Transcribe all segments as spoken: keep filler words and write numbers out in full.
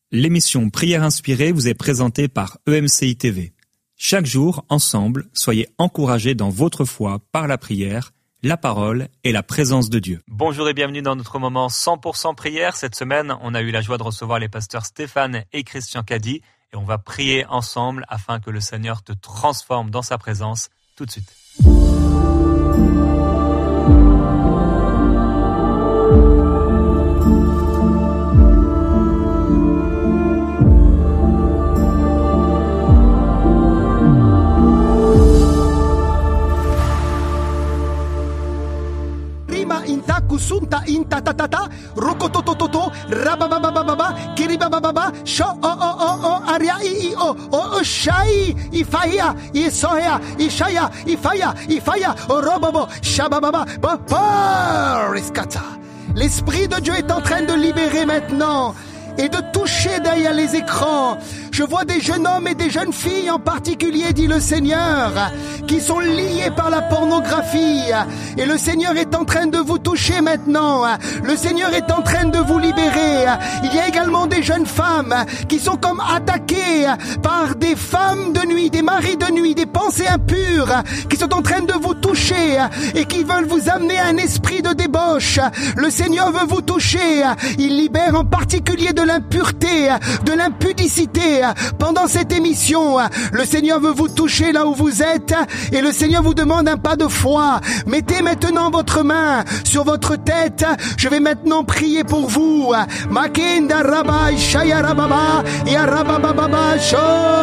L'émission Prière inspirée vous est présentée par E M C I T V. Chaque jour, ensemble, soyez encouragés dans votre foi par la prière, la parole et la présence de Dieu. Bonjour et bienvenue dans notre moment cent pour cent prière. Cette semaine, on a eu la joie de recevoir les pasteurs Stéphane et Christian Caddy et on va prier ensemble afin que le Seigneur te transforme dans sa présence tout de suite. Kusunta inta tatata rokototototo rabababababa kiribababa sho o o o o aria i o o shai ifaya isoya ishaya ifaya ifaya robobo shabababa riskata. L'Esprit de Dieu est en train de libérer maintenant et de toucher derrière les écrans. Je vois des jeunes hommes et des jeunes filles en particulier, dit le Seigneur, qui sont liés par la pornographie. Et le Seigneur est en train de vous toucher maintenant. Le Seigneur est en train de vous libérer. Il y a également des jeunes femmes qui sont comme attaquées par des femmes de nuit, des maris de nuit, des pensées impures qui sont en train de vous toucher et qui veulent vous amener à un esprit de débauche. Le Seigneur veut vous toucher. Il libère en particulier de l'impureté, de l'impudicité. Pendant cette émission, le Seigneur veut vous toucher là où vous êtes et le Seigneur vous demande un pas de foi. Mettez maintenant votre main sur votre tête. Je vais maintenant prier pour vous. Makenda rabai shaya rababa ya rabababa sho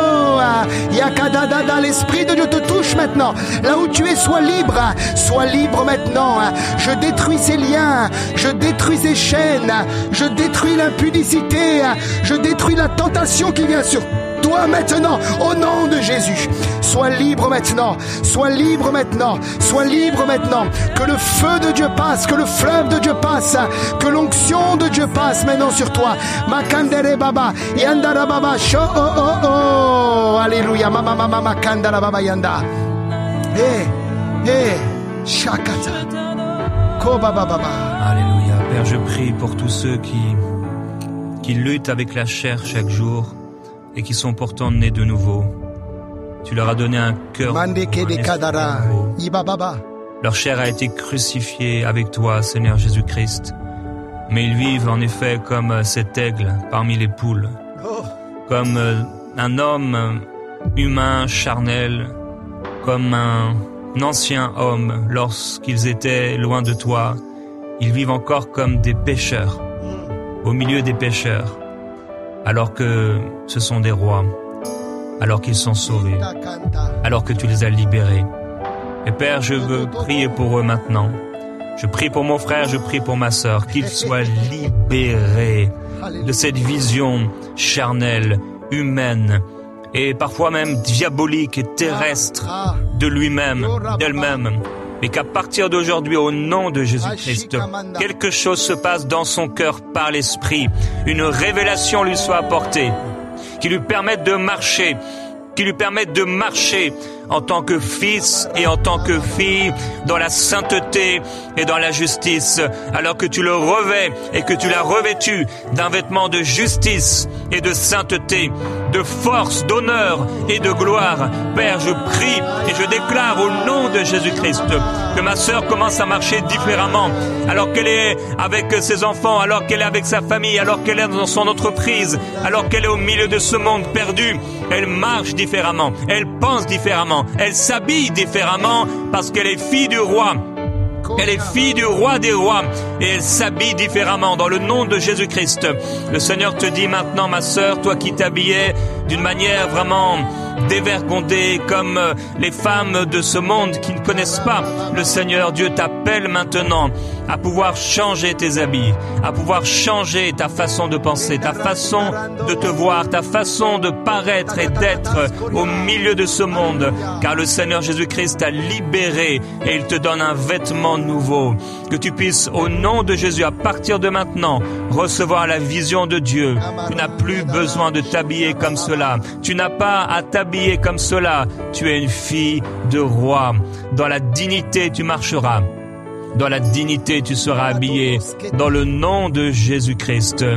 yakadada. L'Esprit de Dieu te touche maintenant. Là où tu es, sois libre. Sois libre maintenant. Je détruis ces liens. Je détruis ces chaînes. Je détruis l'impudicité. Je détruis la tentation qui vient sur toi maintenant, au nom de Jésus. Sois libre maintenant, sois libre maintenant, sois libre maintenant. Que le feu de Dieu passe, que le fleuve de Dieu passe, que l'onction de Dieu passe maintenant sur toi. Makandere baba, yandara baba, sho oh oh oh, alléluia, mama mama makandara baba yanda. Eh, eh, shakata, ko baba baba. Alléluia, Père, je prie pour tous ceux qui qui luttent avec la chair chaque jour et qui sont pourtant nés de nouveau. Tu leur as donné un cœur nouveau. Leur chair a été crucifiée avec toi, Seigneur Jésus-Christ. Mais ils vivent en effet comme cet aigle parmi les poules. Comme un homme humain, charnel, comme un ancien homme lorsqu'ils étaient loin de toi. Ils vivent encore comme des pécheurs, au milieu des pécheurs, alors que ce sont des rois, alors qu'ils sont sauvés, alors que tu les as libérés. Et Père, je veux prier pour eux maintenant. Je prie pour mon frère, je prie pour ma sœur, qu'ils soient libérés de cette vision charnelle, humaine, et parfois même diabolique et terrestre de lui-même, d'elle-même. Et qu'à partir d'aujourd'hui, au nom de Jésus-Christ, quelque chose se passe dans son cœur par l'Esprit. Une révélation lui soit apportée, qui lui permette de marcher, qui lui permette de marcher en tant que fils et en tant que fille dans la sainteté et dans la justice, alors que tu le revêts et que tu l'as revêtu d'un vêtement de justice et de sainteté, de force, d'honneur et de gloire. Père, je prie et je déclare au nom de Jésus-Christ que ma sœur commence à marcher différemment, alors qu'elle est avec ses enfants, alors qu'elle est avec sa famille, alors qu'elle est dans son entreprise, alors qu'elle est au milieu de ce monde perdu. Elle marche différemment, elle pense différemment, elle s'habille différemment parce qu'elle est fille du roi. Elle est fille du roi des rois et elle s'habille différemment dans le nom de Jésus-Christ. Le Seigneur te dit maintenant, ma sœur, toi qui t'habillais d'une manière vraiment dévergondée comme les femmes de ce monde qui ne connaissent pas le Seigneur, Dieu t'appelle maintenant à pouvoir changer tes habits, à pouvoir changer ta façon de penser, ta façon de te voir, ta façon de paraître et d'être au milieu de ce monde, car le Seigneur Jésus-Christ t'a libéré et il te donne un vêtement nouveau. Que tu puisses, au nom de Jésus, à partir de maintenant, recevoir la vision de Dieu. Tu n'as plus besoin de t'habiller comme cela. Tu n'as pas à t'habiller comme cela. Tu es une fille de roi. Dans la dignité, tu marcheras. Dans la dignité, tu seras habillé. Dans le nom de Jésus-Christ.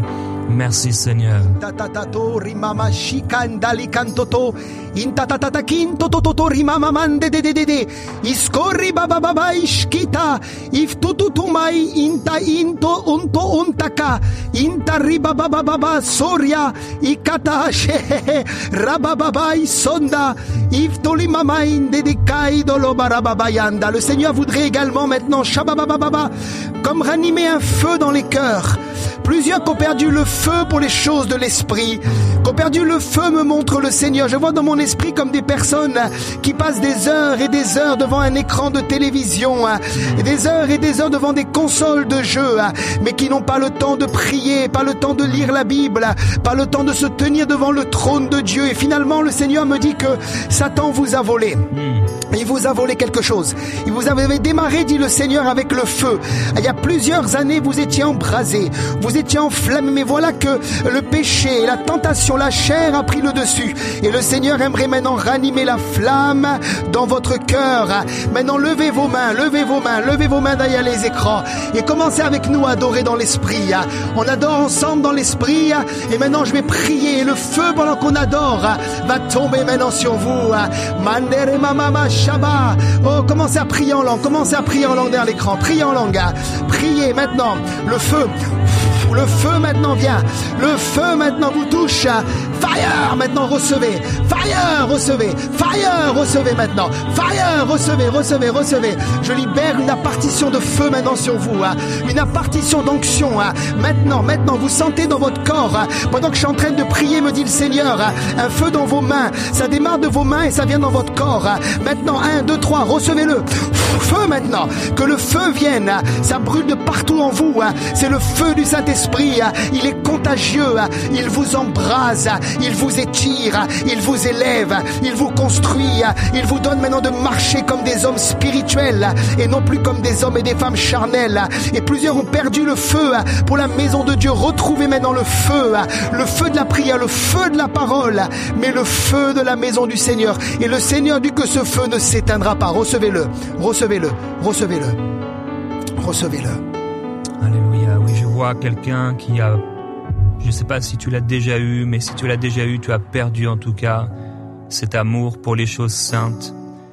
Merci Seigneur. Tatatato rimama shikandali kantoto intatatata kinto tototo rimama mande de de de de iskorri baba baba ishkita if tututumai inta into unto untaka inta riba baba baba soria ikata shehe rababa isonda if tolimama inde de kaidolo barababa yanda. Le Seigneur voudrait également maintenant shabababa comme ranimer un feu dans les cœurs. Plusieurs qui ont perdu le feu pour les choses de l'esprit, qui ont perdu le feu, me montre le Seigneur. Je vois dans mon esprit comme des personnes qui passent des heures et des heures devant un écran de télévision, et des heures et des heures devant des consoles de jeux, mais qui n'ont pas le temps de prier, pas le temps de lire la Bible, pas le temps de se tenir devant le trône de Dieu. Et finalement, le Seigneur me dit que Satan vous a volé. Il vous a volé quelque chose. Il vous avait démarré, dit le Seigneur, avec le feu. Il y a plusieurs années, vous étiez embrasé, vous étiez enflammé, mais voilà que le péché, la tentation, la chair a pris le dessus. Et le Seigneur aimerait maintenant ranimer la flamme dans votre cœur. Maintenant, levez vos mains, levez vos mains, levez vos mains derrière les écrans et commencez avec nous à adorer dans l'esprit. On adore ensemble dans l'esprit et maintenant je vais prier. Et le feu pendant qu'on adore va tomber maintenant sur vous. Mandere mama shaba. Oh, commencez à prier en langue, commencez à prier en langue derrière l'écran. Priez en langue. Priez maintenant. Le feu. Le feu maintenant vient. Le feu maintenant vous touche. Fire maintenant recevez. Fire recevez. Fire recevez maintenant. Fire recevez, recevez, recevez. Je libère une impartition de feu maintenant sur vous. Hein. Une impartition d'onction. Hein. Maintenant, maintenant, vous sentez dans votre corps. Hein. Pendant que je suis en train de prier, me dit le Seigneur, hein, un feu dans vos mains. Ça démarre de vos mains et ça vient dans votre corps. Hein. Maintenant, un, deux, trois, recevez-le. Feu maintenant. Que le feu vienne. Hein. Ça brûle de partout en vous. Hein. C'est le feu du Saint-Esprit. Hein. Il est contagieux. Hein. Il vous embrase. Hein. Il vous étire. Il vous élève. Il vous construit. Il vous donne maintenant de marcher comme des hommes spirituels et non plus comme des hommes et des femmes charnels. Et plusieurs ont perdu le feu pour la maison de Dieu. Retrouvez maintenant le feu, le feu de la prière, le feu de la parole, mais le feu de la maison du Seigneur. Et le Seigneur dit que ce feu ne s'éteindra pas. Recevez-le, recevez-le, recevez-le, recevez-le. Alléluia. Oui, je vois quelqu'un qui a, je ne sais pas si tu l'as déjà eu, mais si tu l'as déjà eu, tu as perdu en tout cas cet amour pour les choses saintes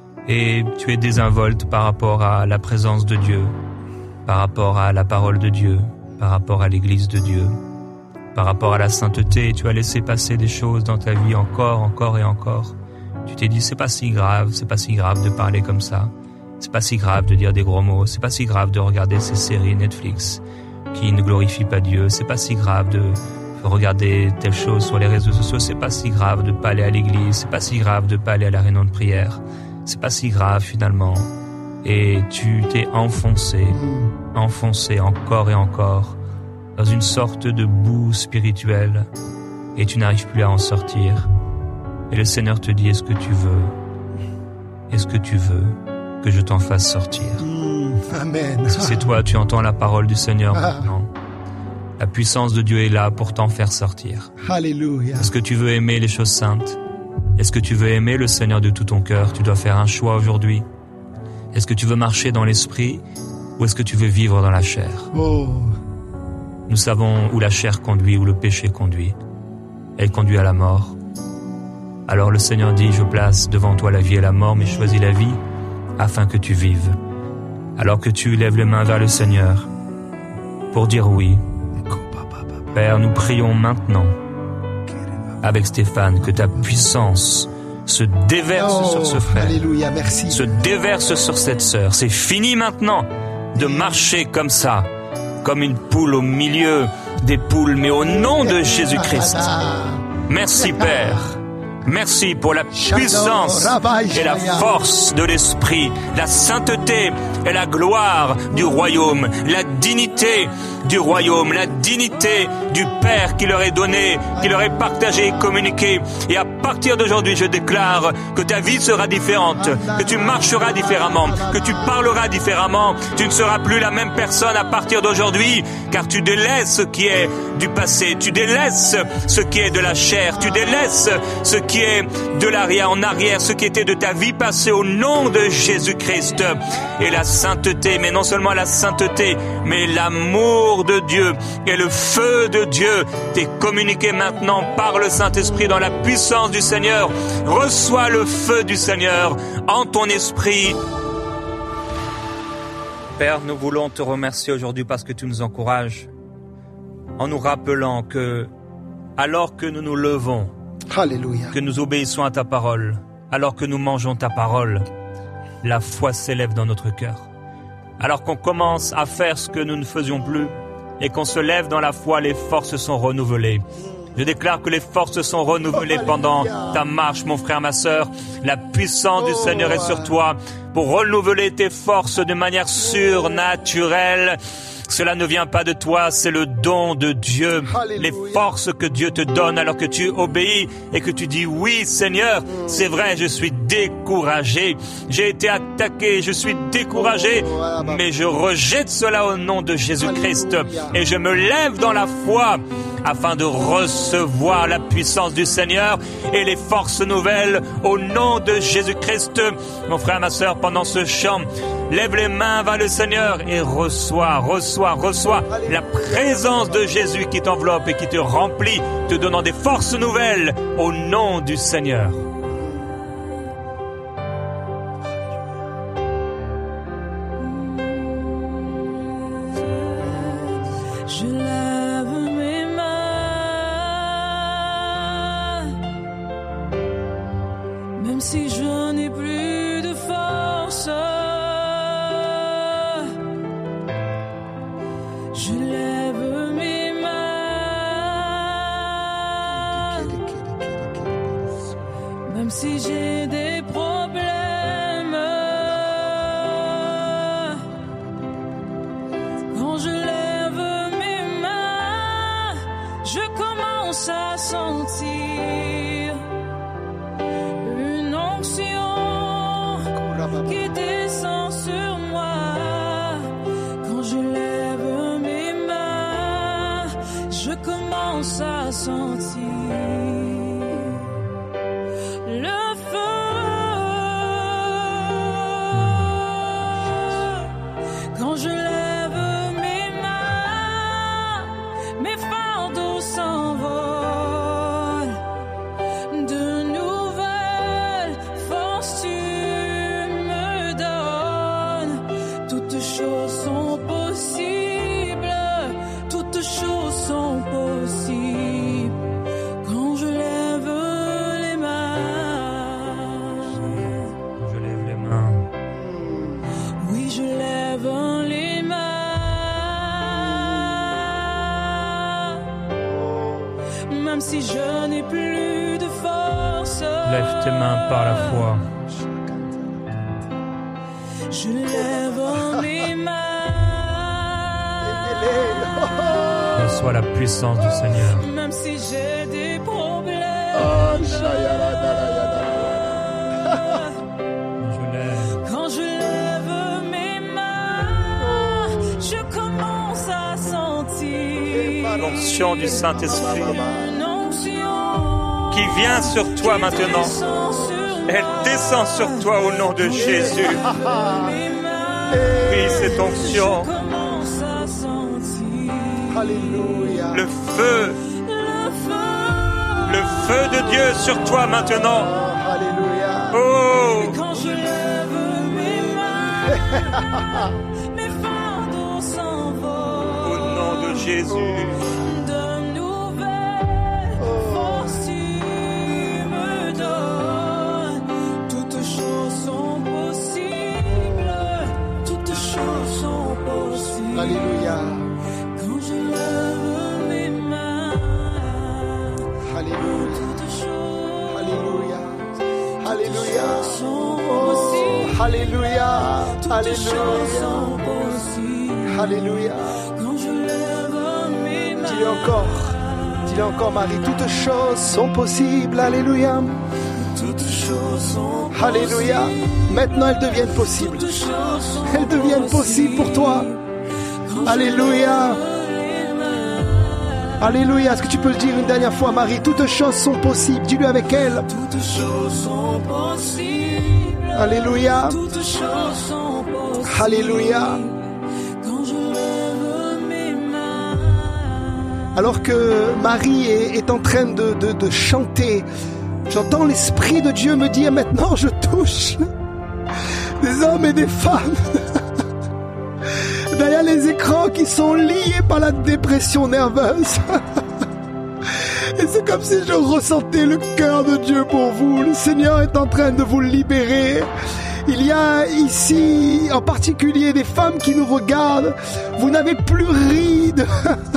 et tu es désinvolte par rapport à la présence de Dieu, par rapport à la parole de Dieu, par rapport à l'église de Dieu, par rapport à la sainteté. Tu as laissé passer des choses dans ta vie encore, encore et encore. Tu t'es dit c'est pas si grave, c'est pas si grave de parler comme ça, c'est pas si grave de dire des gros mots, c'est pas si grave de regarder ces séries Netflix qui ne glorifient pas Dieu, c'est pas si grave de regarder telle chose sur les réseaux sociaux, c'est pas si grave de pas aller à l'église, c'est pas si grave de pas aller à la réunion de prière, c'est pas si grave finalement. Et tu t'es enfoncé, enfoncé encore et encore dans une sorte de boue spirituelle et tu n'arrives plus à en sortir. Et le Seigneur te dit, est-ce que tu veux, est-ce que tu veux que je t'en fasse sortir? Amen. Si c'est toi, tu entends la parole du Seigneur maintenant. La puissance de Dieu est là pour t'en faire sortir. Alléluia. Est-ce que tu veux aimer les choses saintes? Est-ce que tu veux aimer le Seigneur de tout ton cœur? Tu dois faire un choix aujourd'hui. Est-ce que tu veux marcher dans l'esprit ou est-ce que tu veux vivre dans la chair? Oh. Nous savons où la chair conduit, où le péché conduit. Elle conduit à la mort. Alors le Seigneur dit, je place devant toi la vie et la mort, mais choisis la vie afin que tu vives. Alors que tu lèves les mains vers le Seigneur pour dire oui. Père, nous prions maintenant avec Stéphane que ta puissance se déverse oh, sur ce frère, alléluia, merci. se déverse sur cette sœur. C'est fini maintenant de marcher comme ça, comme une poule au milieu des poules, mais au nom de Jésus-Christ. Merci Père. Merci pour la puissance et la force de l'Esprit, la sainteté et la gloire du royaume, la dignité du royaume, la dignité du Père qui leur est donné, qui leur est partagé et communiqué. Et à partir d'aujourd'hui, je déclare que ta vie sera différente, que tu marcheras différemment, que tu parleras différemment. Tu ne seras plus la même personne à partir d'aujourd'hui, car tu délaisses ce qui est du passé, tu délaisses ce qui est de la chair, tu délaisses ce qui est de l'arrière en arrière, ce qui était de ta vie passée au nom de Jésus-Christ. Et la sainteté, mais non seulement la sainteté, mais l'amour l'amour de Dieu et le feu de Dieu t'est communiqué maintenant par le Saint-Esprit dans la puissance du Seigneur. Reçois le feu du Seigneur en ton esprit. Père, nous voulons te remercier aujourd'hui parce que tu nous encourages en nous rappelant que alors que nous nous levons, Alléluia. que nous obéissons à ta parole, alors que nous mangeons ta parole, la foi s'élève dans notre cœur. Alors qu'on commence à faire ce que nous ne faisions plus et qu'on se lève dans la foi, les forces sont renouvelées. Je déclare que les forces sont renouvelées pendant ta marche, mon frère, ma sœur. La puissance du Seigneur est sur toi pour renouveler tes forces de manière surnaturelle. Cela ne vient pas de toi, c'est le don de Dieu. Alléluia. Les forces que Dieu te donne alors que tu obéis et que tu dis oui Seigneur, c'est vrai, je suis découragé, j'ai été attaqué, je suis découragé, mais je rejette cela au nom de Jésus-Christ et je me lève dans la foi afin de recevoir la puissance du Seigneur et les forces nouvelles au nom de Jésus-Christ. Mon frère, ma sœur, pendant ce chant, lève les mains vers le Seigneur et reçois, reçois, reçois la présence de Jésus qui t'enveloppe et qui te remplit, te donnant des forces nouvelles au nom du Seigneur. Je lève mes mains, même si je n'ai plus de force. Je lève mes mains, même si j'ai des problèmes. Quand je lève mes mains, je commence à sentir une onction qui descend sur moi. Quand je lève mes mains, je commence à sentir le feu. Quand je lève mes mains, mes fardeaux s'envolent. De nouvelles forces tu me donnes. Toutes choses sont possibles, toutes choses sont possibles quand je lève les mains. Je lève les mains. Oui, je lève les mains. Même si je n'ai plus de force, Lève tes mains par la foi. je lève mes mains. Reçois la puissance du Seigneur. Même si j'ai des problèmes, Je lève. quand je lève mes mains, je commence à sentir L'onction du Saint-Esprit une onction qui vient sur toi maintenant. descend sur Elle descend sur toi au nom de Jésus. mes mains. Oui, cette onction, Commence à sentir Alléluia. le feu, le feu. le feu de Dieu sur toi maintenant. Alléluia. Oh, Quand je lève mes mains, mes fardeaux s'envolent. au nom de Jésus. De nouvelles forces tu me donnes. Toutes choses sont possibles, toutes choses sont possibles. Alléluia. Quand je lève mes mains, Alléluia. toutes choses Alléluia. Alléluia. sont Oh, possibles. Alléluia. Toutes choses Alléluia. sont possibles. Alléluia. Quand je lève mes mains, Dis-le encore. Dis-le encore, Marie. Toutes choses sont possibles. Alléluia. toutes choses sont Alléluia. Maintenant, elles deviennent possibles. Toutes choses sont Elles deviennent possibles pour toi. Alléluia. Alléluia. Est-ce que tu peux le dire une dernière fois, Marie? Toutes choses sont possibles. Dis-le avec elle. Toutes choses sont possibles. Alléluia. Toutes choses sont possibles. Alléluia. Quand je lève mes mains, alors que Marie est, est en train de, de, de chanter, j'entends l'Esprit de Dieu me dire maintenant je touche des hommes et des femmes derrière les écrans qui sont liés par la dépression nerveuse. Et c'est comme si je ressentais le cœur de Dieu pour vous. Le Seigneur est en train de vous libérer. Il y a ici en particulier des femmes qui nous regardent. Vous n'avez plus ri de...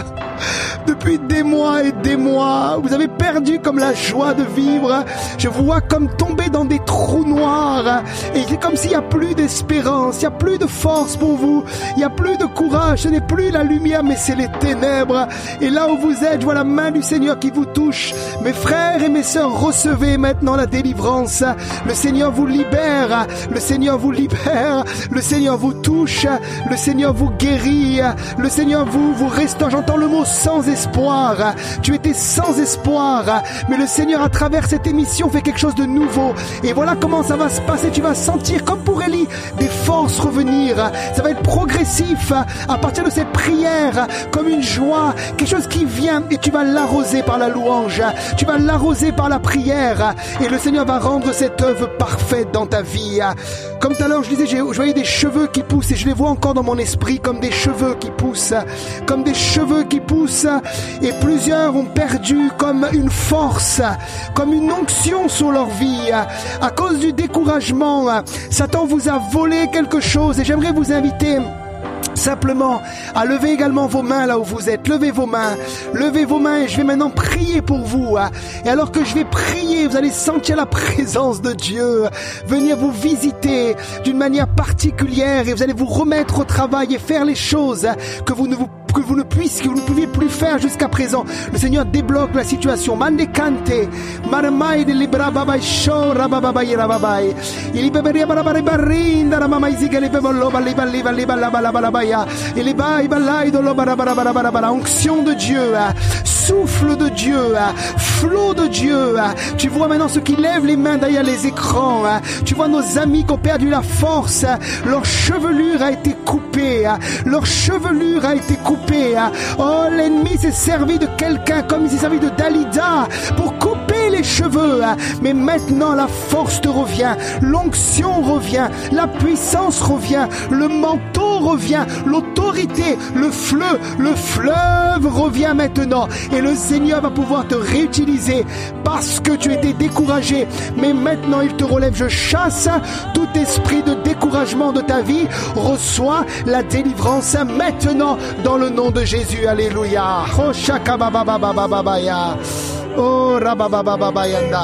depuis des mois et des mois. Vous avez perdu comme la joie de vivre. Je vous vois comme tomber dans des trous noirs. Et c'est comme s'il n'y a plus d'espérance, il n'y a plus de force pour vous, il n'y a plus de courage. Ce n'est plus la lumière, mais c'est les ténèbres. Et là où vous êtes, je vois la main du Seigneur qui vous touche. Mes frères et mes sœurs, recevez maintenant la délivrance. Le Seigneur vous libère. Le Seigneur vous libère. Le Seigneur vous touche. Le Seigneur vous guérit. Le Seigneur vous, vous restaure. J'entends le mot sans espoir. Tu étais sans espoir, mais le Seigneur à travers cette émission fait quelque chose de nouveau. Et voilà comment ça va se passer. Tu vas sentir comme pour Élie des forces revenir. Ça va être progressif à partir de cette prière, comme une joie, quelque chose qui vient, et tu vas l'arroser par la louange, tu vas l'arroser par la prière, et le Seigneur va rendre cette œuvre parfaite dans ta vie. Comme tout à l'heure je disais, je voyais des cheveux qui poussent, et je les vois encore dans mon esprit comme des cheveux qui poussent, comme des cheveux qui poussent, et plusieurs ont perdu comme une force, comme une onction sur leur vie, à cause du découragement. Satan vous a volé quelque chose, et j'aimerais vous inviter simplement à lever également vos mains là où vous êtes. Levez vos mains, levez vos mains, et je vais maintenant prier pour vous. Et alors que je vais prier, vous allez sentir la présence de Dieu venir vous visiter d'une manière particulière, et vous allez vous remettre au travail et faire les choses que vous ne vous que vous ne puissiez, que vous ne pouviez plus faire jusqu'à présent. Le Seigneur débloque la situation. Mande cante, maramai de libra babai shora babai rababai. Il beberia barabare barinda ramai zigale bebolo bali bali bali bala bala bala baya. Il bai balai do lo barabara barabara bara. Onction de Dieu, souffle de Dieu, flot de Dieu. Tu vois maintenant ceux qui lèvent les mains derrière les écrans. Tu vois nos amis qui ont perdu la force. Leur chevelure a été coupée. Leur chevelure a été coupée. Oh, l'ennemi s'est servi de quelqu'un comme il s'est servi de Dalida pour couper les cheveux. Mais maintenant la force te revient, l'onction revient, la puissance revient, le manteau revient, l'autorité, le fleuve, le fleuve revient maintenant. Et le Seigneur va pouvoir te réutiliser parce que tu étais découragé. Mais maintenant il te relève. Je chasse tout esprit de découragement de ta vie. Reçois la délivrance maintenant dans le nom de Jésus. Alléluia. Oh shaka baba baba baba baya. Oh rababa baba bayanda.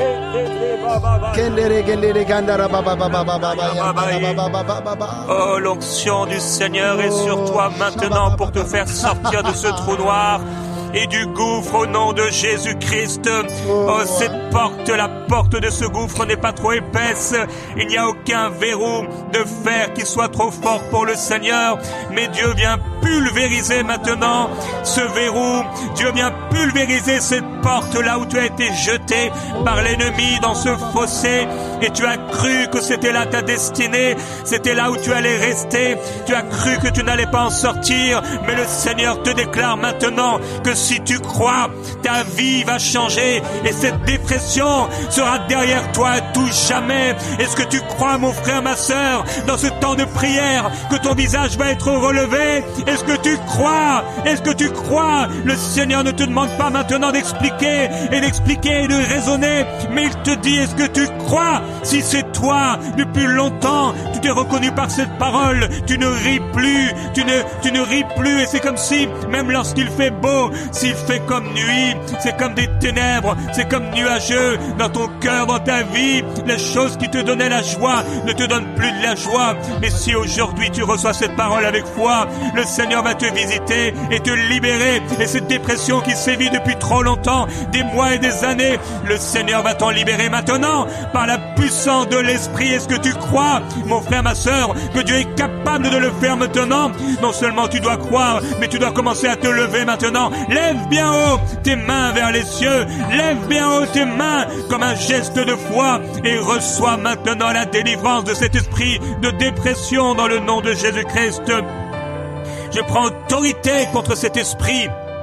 Kendere kendere gandara baba baba baba baba. Oh, l'onction du Seigneur est sur toi maintenant pour te faire sortir de ce trou noir et du gouffre au nom de Jésus-Christ. Oh, cette porte, la porte de ce gouffre n'est pas trop épaisse. Il n'y a aucun verrou de fer qui soit trop fort pour le Seigneur. Mais Dieu vient pulvériser maintenant ce verrou. Dieu vient pulvériser cette porte là où tu as été jeté par l'ennemi dans ce fossé. Et tu as cru que c'était là ta destinée. C'était là où tu allais rester. Tu as cru que tu n'allais pas en sortir. Mais le Seigneur te déclare maintenant que si tu crois, ta vie va changer et cette dépression sera derrière toi à tout jamais. Est-ce que tu crois, mon frère, ma sœur, dans ce temps de prière, que ton visage va être relevé? Est-ce que tu crois? Est-ce que tu crois? Le Seigneur ne te demande pas maintenant d'expliquer et d'expliquer et de raisonner, mais il te dit, est-ce que tu crois? Si c'est toi, depuis longtemps, tu t'es reconnu par cette parole, tu ne ris plus, tu ne, tu ne ris plus, et c'est comme si, même lorsqu'il fait beau, s'il fait comme nuit, c'est comme des ténèbres, c'est comme nuageux dans ton cœur, dans ta vie. Les choses qui te donnaient la joie ne te donnent plus de la joie. Mais si aujourd'hui tu reçois cette parole avec foi, le Seigneur va te visiter et te libérer. Et cette dépression qui sévit depuis trop longtemps, des mois et des années, le Seigneur va t'en libérer maintenant par la puissance de l'Esprit. Est-ce que tu crois, mon frère, ma sœur, que Dieu est capable de le faire maintenant? Non seulement tu dois croire, mais tu dois commencer à te lever maintenant. Lève bien haut tes mains vers les cieux. Lève bien haut tes mains comme un geste de foi et reçois maintenant la délivrance de cet esprit de dépression dans le nom de Jésus-Christ. Je prends autorité contre cet esprit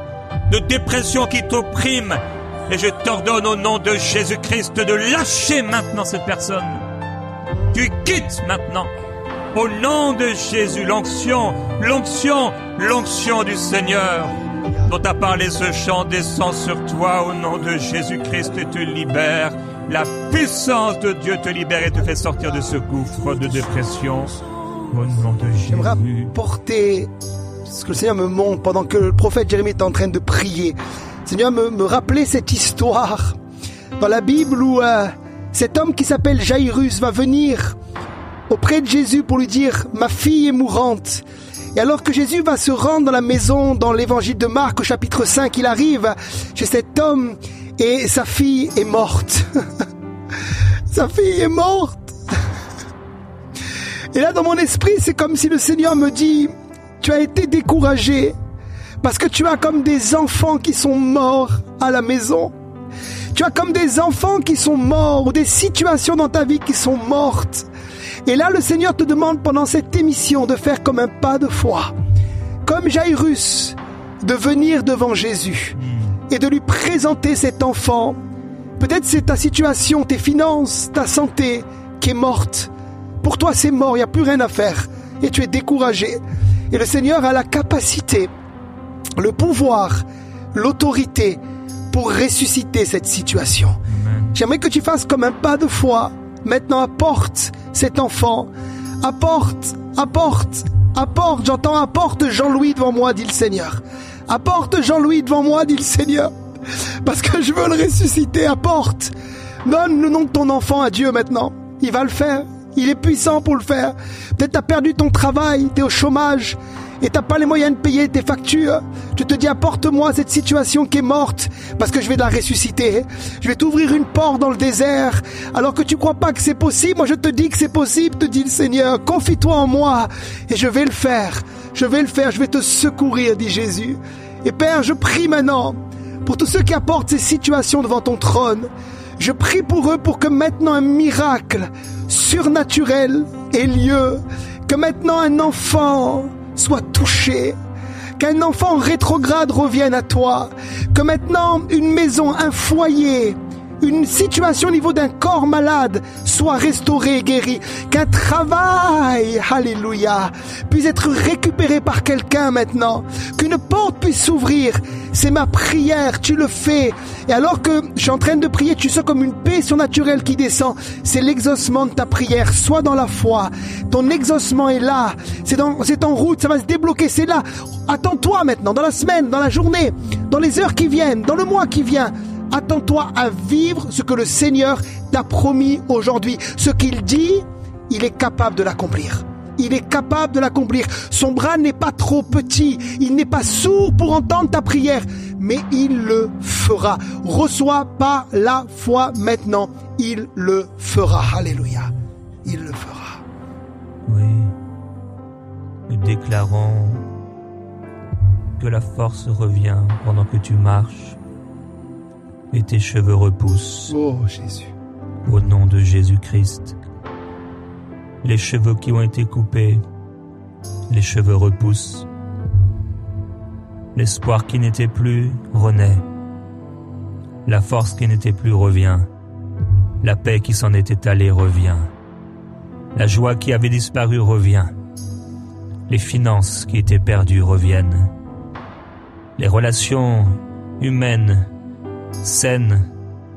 de dépression qui t'opprime. Et je t'ordonne au nom de Jésus-Christ de lâcher maintenant cette personne. Tu quittes maintenant. Au nom de Jésus, l'onction, l'onction, l'onction du Seigneur dont a parlé ce chant descend sur toi au nom de Jésus-Christ et te libère. La puissance de Dieu te libère et te fait sortir de ce gouffre de dépression. Au nom de Jésus. J'aimerais apporter ce que le Seigneur me montre pendant que le prophète Jérémie est en train de prier. Le Seigneur me, me rappelait cette histoire dans la Bible où euh, cet homme qui s'appelle Jairus va venir auprès de Jésus pour lui dire « Ma fille est mourante ». Et alors que Jésus va se rendre dans la maison, dans l'évangile de Marc au chapitre cinq, il arrive chez cet homme et sa fille est morte. Sa fille est morte. Et là, dans mon esprit, c'est comme si le Seigneur me dit, tu as été découragé parce que tu as comme des enfants qui sont morts à la maison. Tu as comme des enfants qui sont morts ou des situations dans ta vie qui sont mortes. Et là, le Seigneur te demande pendant cette émission de faire comme un pas de foi, comme Jairus, de venir devant Jésus et de lui présenter cet enfant. Peut-être c'est ta situation, tes finances, ta santé qui est morte. Pour toi, c'est mort, il n'y a plus rien à faire. Et tu es découragé. Et le Seigneur a la capacité, le pouvoir, l'autorité pour ressusciter cette situation. Amen. J'aimerais que tu fasses comme un pas de foi. Maintenant, apporte cet enfant. Apporte, apporte, apporte. J'entends apporte Jean-Louis devant moi, dit le Seigneur. Apporte Jean-Louis devant moi, dit le Seigneur. Parce que je veux le ressusciter. Apporte. Donne le nom de ton enfant à Dieu maintenant. Il va le faire. Il est puissant pour le faire. Peut-être tu as perdu ton travail, tu es au chômage et tu n'as pas les moyens de payer tes factures. Je te dis, apporte-moi cette situation qui est morte parce que je vais la ressusciter. Je vais t'ouvrir une porte dans le désert alors que tu ne crois pas que c'est possible. Moi, je te dis que c'est possible, te dit le Seigneur. Confie-toi en moi et je vais le faire. Je vais le faire, je vais te secourir, dit Jésus. Et Père, je prie maintenant pour tous ceux qui apportent ces situations devant ton trône. Je prie pour eux pour que maintenant un miracle surnaturel ait lieu, que maintenant un enfant soit touché, qu'un enfant rétrograde revienne à toi, que maintenant une maison, un foyer, une situation au niveau d'un corps malade soit restaurée et guérie, qu'un travail, alléluia, puisse être récupéré par quelqu'un maintenant, qu'une porte puisse s'ouvrir. C'est ma prière, tu le fais. Et alors que je suis en train de prier, tu sens comme une paix surnaturelle qui descend. C'est l'exaucement de ta prière. Sois dans la foi. Ton exaucement est là. C'est, dans, c'est en route, ça va se débloquer, c'est là. Attends-toi maintenant, dans la semaine, dans la journée, dans les heures qui viennent, dans le mois qui vient. Attends-toi à vivre ce que le Seigneur t'a promis aujourd'hui. Ce qu'il dit, il est capable de l'accomplir. Il est capable de l'accomplir. Son bras n'est pas trop petit. Il n'est pas sourd pour entendre ta prière. Mais il le fera. Reçois par la foi maintenant. Il le fera. Alléluia. Il le fera. Oui. Nous déclarons que la force revient pendant que tu marches et tes cheveux repoussent. Oh Jésus. Au nom de Jésus-Christ. Les cheveux qui ont été coupés, les cheveux repoussent. L'espoir qui n'était plus renaît. La force qui n'était plus revient. La paix qui s'en était allée revient. La joie qui avait disparu revient. Les finances qui étaient perdues reviennent. Les relations humaines, saines,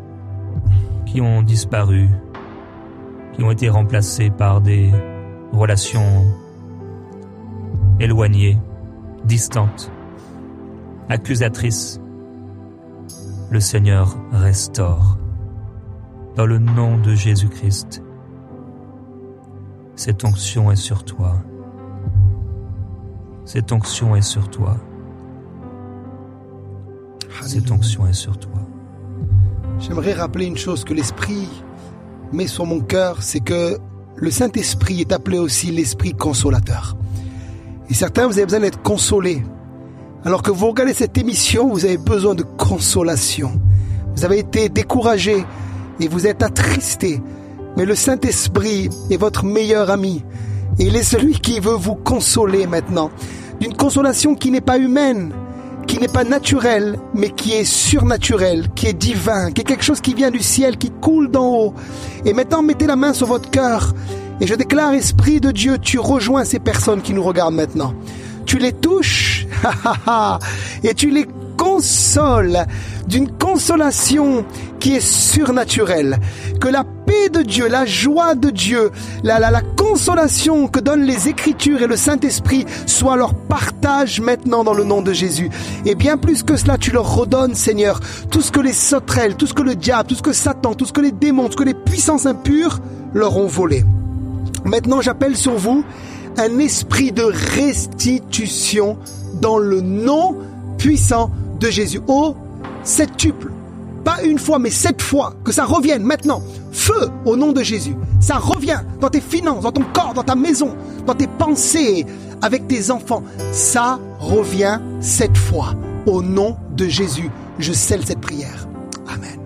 qui ont disparu, qui ont été remplacées par des relations éloignées, distantes, accusatrices. Le Seigneur restaure. Dans le nom de Jésus-Christ, cette onction est sur toi. Cette onction est sur toi. Cette onction est sur toi. J'aimerais rappeler une chose que l'Esprit met sur mon cœur, c'est que le Saint-Esprit est appelé aussi l'Esprit consolateur. Et certains, vous avez besoin d'être consolés. Alors que vous regardez cette émission, vous avez besoin de consolation. Vous avez été découragés et vous êtes attristés. Mais le Saint-Esprit est votre meilleur ami. Et il est celui qui veut vous consoler maintenant. D'une consolation qui n'est pas humaine, qui n'est pas naturel, mais qui est surnaturel, qui est divin, qui est quelque chose qui vient du ciel, qui coule d'en haut. Et maintenant, mettez la main sur votre cœur. Et je déclare, Esprit de Dieu, tu rejoins ces personnes qui nous regardent maintenant. Tu les touches, et tu les consoles d'une consolation qui est surnaturelle. Que la paix de Dieu, la joie de Dieu, la, la, la consolation que donnent les Écritures et le Saint-Esprit soit leur partage maintenant dans le nom de Jésus. Et bien plus que cela, tu leur redonnes, Seigneur, tout ce que les sauterelles, tout ce que le diable, tout ce que Satan, tout ce que les démons, tout ce que les puissances impures leur ont volé. Maintenant, j'appelle sur vous un esprit de restitution dans le nom puissant de Jésus. Oh, septuple, pas une fois, mais sept fois, que ça revienne maintenant. Feu au nom de Jésus. Ça revient dans tes finances, dans ton corps, dans ta maison, dans tes pensées, avec tes enfants. Ça revient sept fois. Au nom de Jésus, je scelle cette prière. Amen.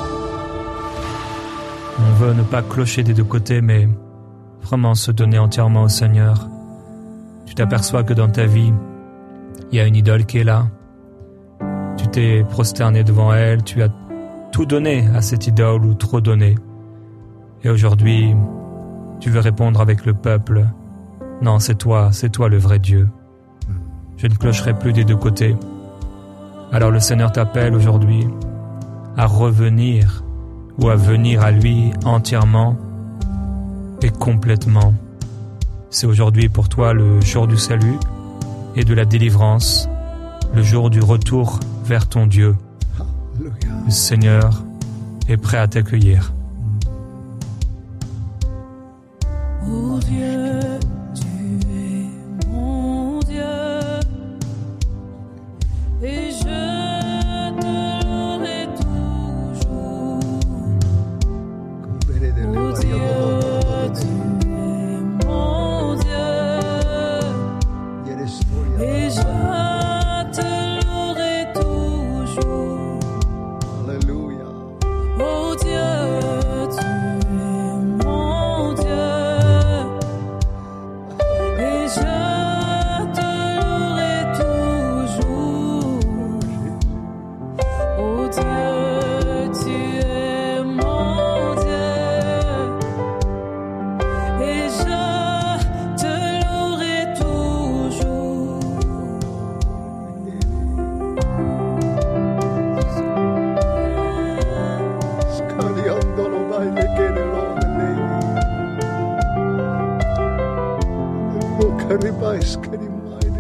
On veut ne pas clocher des deux côtés, mais vraiment se donner entièrement au Seigneur. Tu t'aperçois que dans ta vie, il y a une idole qui est là. Tu t'es prosterné devant elle, tu as tout donné à cette idole ou trop donné. Et aujourd'hui, tu veux répondre avec le peuple. Non, c'est toi, c'est toi le vrai Dieu. Je ne clocherai plus des deux côtés. Alors le Seigneur t'appelle aujourd'hui à revenir ou à venir à lui entièrement et complètement. C'est aujourd'hui pour toi le jour du salut et de la délivrance, le jour du retour vers ton Dieu. Le Seigneur est prêt à t'accueillir. Oh Dieu, tu es mon Dieu, et je te louerai toujours. Oh Dieu, tu es mon Dieu, et je te louerai toujours. Alléluia. Oh Dieu, tu es mon Dieu, et je te louerai toujours. Oh Dieu, tu es mon Dieu, et je te louerai toujours. Scariandolo baile che ne lode lei. Oh caribai scarimai di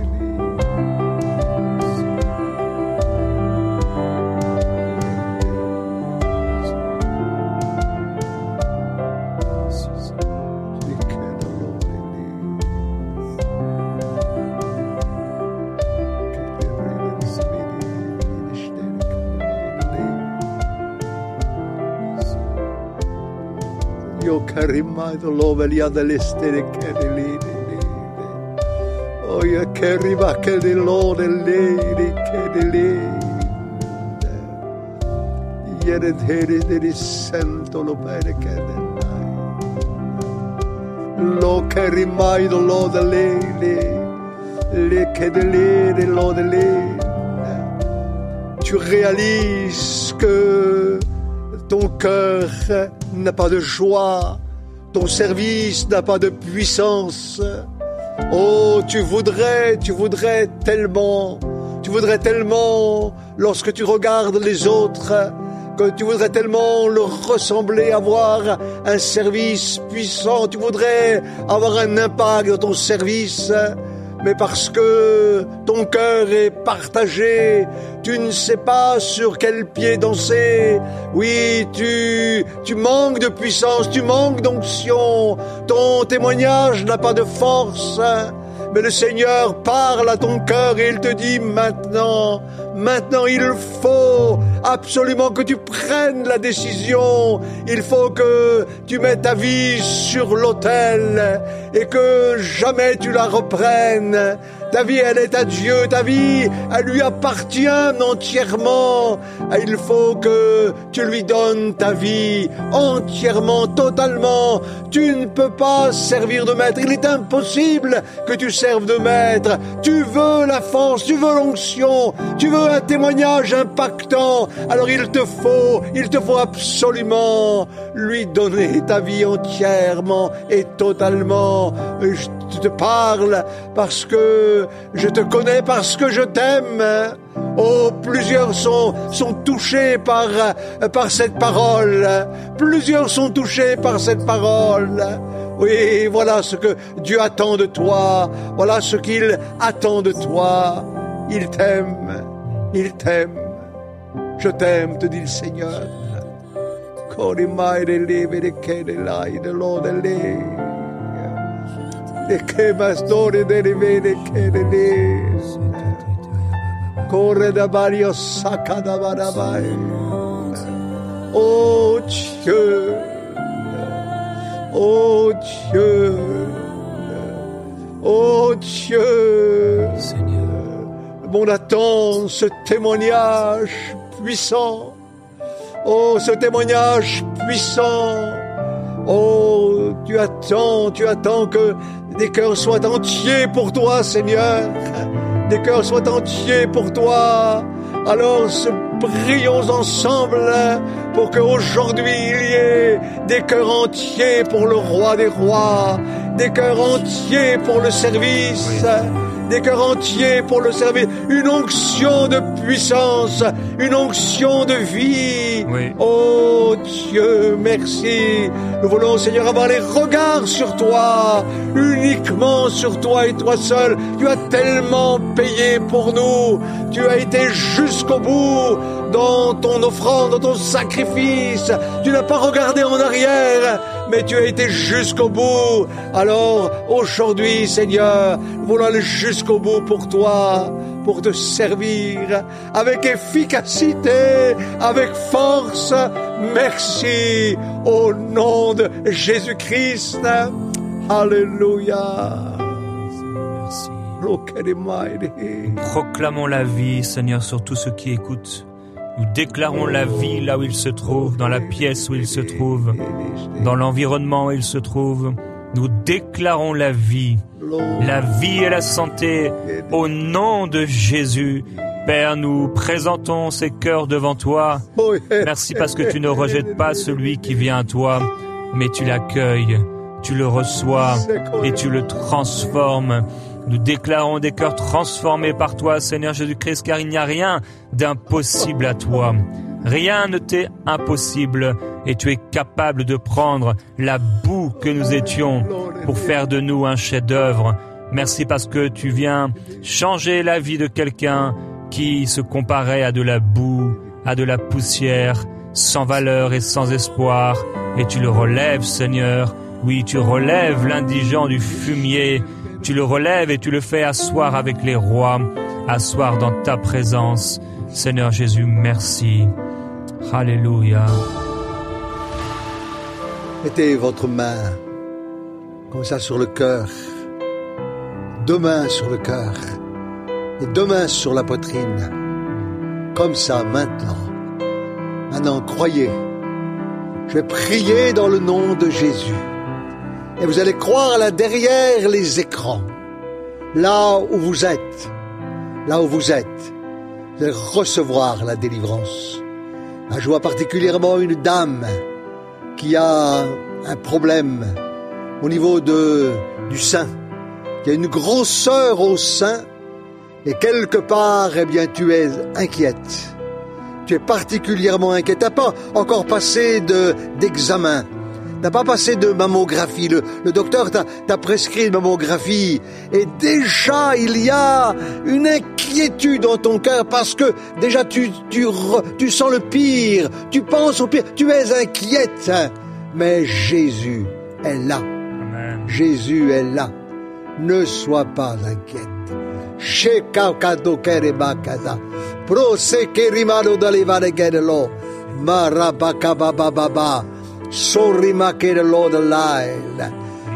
Io carimai do lovelia dell'estere che di lì. Oh, io carima che di lode lì, che di lì. Ieri deri deri sento lo bene che di lì. Lo carimai do lode lì, lì che di lì, lode lì. Tu réalises que ton cœur n'a pas de joie, ton service n'a pas de puissance. Oh, tu voudrais, tu voudrais tellement, tu voudrais tellement, lorsque tu regardes les autres, que tu voudrais tellement leur ressembler, avoir un service puissant, tu voudrais avoir un impact dans ton service. Mais parce que ton cœur est partagé, tu ne sais pas sur quel pied danser. Oui, tu, tu manques de puissance, tu manques d'onction. Ton témoignage n'a pas de force. Mais le Seigneur parle à ton cœur et il te dit maintenant, maintenant il faut absolument que tu prennes la décision. Il faut que tu mettes ta vie sur l'autel et que jamais tu la reprennes. Ta vie, elle est à Dieu. Ta vie, elle lui appartient entièrement. Il faut que tu lui donnes ta vie entièrement, totalement. Tu ne peux pas servir de maître. Il est impossible que tu serves de maître. Tu veux la force, tu veux l'onction, tu veux un témoignage impactant. Alors il te faut, il te faut absolument lui donner ta vie entièrement et totalement. Je te parle parce que je te connais, parce que je t'aime. Oh, plusieurs sont, sont touchés par, par cette parole. Plusieurs sont touchés par cette parole. Oui, voilà ce que Dieu attend de toi. Voilà ce qu'il attend de toi. Il t'aime. Il t'aime. Je t'aime, te dit le Seigneur. E che mastore delle vede che ne corre da Mario sacca da Marabai. Oh Dieu, oh Dieu, oh Dieu, Seigneur. Le monde attend ce témoignage puissant. Oh, ce témoignage puissant. Oh, tu attends, tu attends que des cœurs soient entiers pour toi, Seigneur. Des cœurs soient entiers pour toi. Alors, prions ensemble pour qu'aujourd'hui il y ait des cœurs entiers pour le roi des rois, des cœurs entiers pour le service, des cœurs entiers pour le service, une onction de puissance, une onction de vie. Oui. Oh Dieu, merci. Nous voulons, Seigneur, avoir les regards sur toi, uniquement sur toi et toi seul. Tu as tellement payé pour nous. Tu as été jusqu'au bout dans ton offrande, dans ton sacrifice. Tu n'as pas regardé en arrière, mais tu as été jusqu'au bout. Alors, aujourd'hui, Seigneur, nous voulons aller jusqu'au bout pour toi, pour te servir avec efficacité, avec force. Merci au nom de Jésus-Christ. Alléluia. Merci. Nous proclamons la vie, Seigneur, sur tous ceux qui écoutent. Nous déclarons la vie là où il se trouve, dans la pièce où il se trouve, dans l'environnement où il se trouve. Nous déclarons la vie, la vie et la santé au nom de Jésus. Père, nous présentons ces cœurs devant toi. Merci parce que tu ne rejettes pas celui qui vient à toi, mais tu l'accueilles, tu le reçois et tu le transformes. Nous déclarons des cœurs transformés par toi, Seigneur Jésus-Christ, car il n'y a rien d'impossible à toi. Rien ne t'est impossible et tu es capable de prendre la boue que nous étions pour faire de nous un chef-d'œuvre. Merci parce que tu viens changer la vie de quelqu'un qui se comparait à de la boue, à de la poussière, sans valeur et sans espoir. Et tu le relèves, Seigneur. Oui, tu relèves l'indigent du fumier. Tu le relèves et tu le fais asseoir avec les rois, asseoir dans ta présence. Seigneur Jésus, merci. Alléluia. Mettez votre main comme ça sur le cœur, deux mains sur le cœur et deux mains sur la poitrine, comme ça maintenant. Maintenant, croyez. Je vais prier dans le nom de Jésus. Et vous allez croire là derrière les écrans, là où vous êtes, là où vous êtes, vous allez recevoir la délivrance. Je vois particulièrement une dame qui a un problème au niveau de, du sein, qui a une grosseur au sein, et quelque part, eh bien, tu es inquiète. Tu es particulièrement inquiète. Tu n'as pas encore passé de, d'examen. Tu n'as pas passé de mammographie. Le, le docteur t'a, t'a prescrit une mammographie. Et déjà, il y a une inquiétude dans ton cœur parce que déjà, tu, tu, tu sens le pire. Tu penses au pire. Tu es inquiète. Mais Jésus est là. Amen. Jésus est là. Ne sois pas inquiète. Proseke rimado dalivare gedelo. Marabakabababa. Sorima kedelo dalail.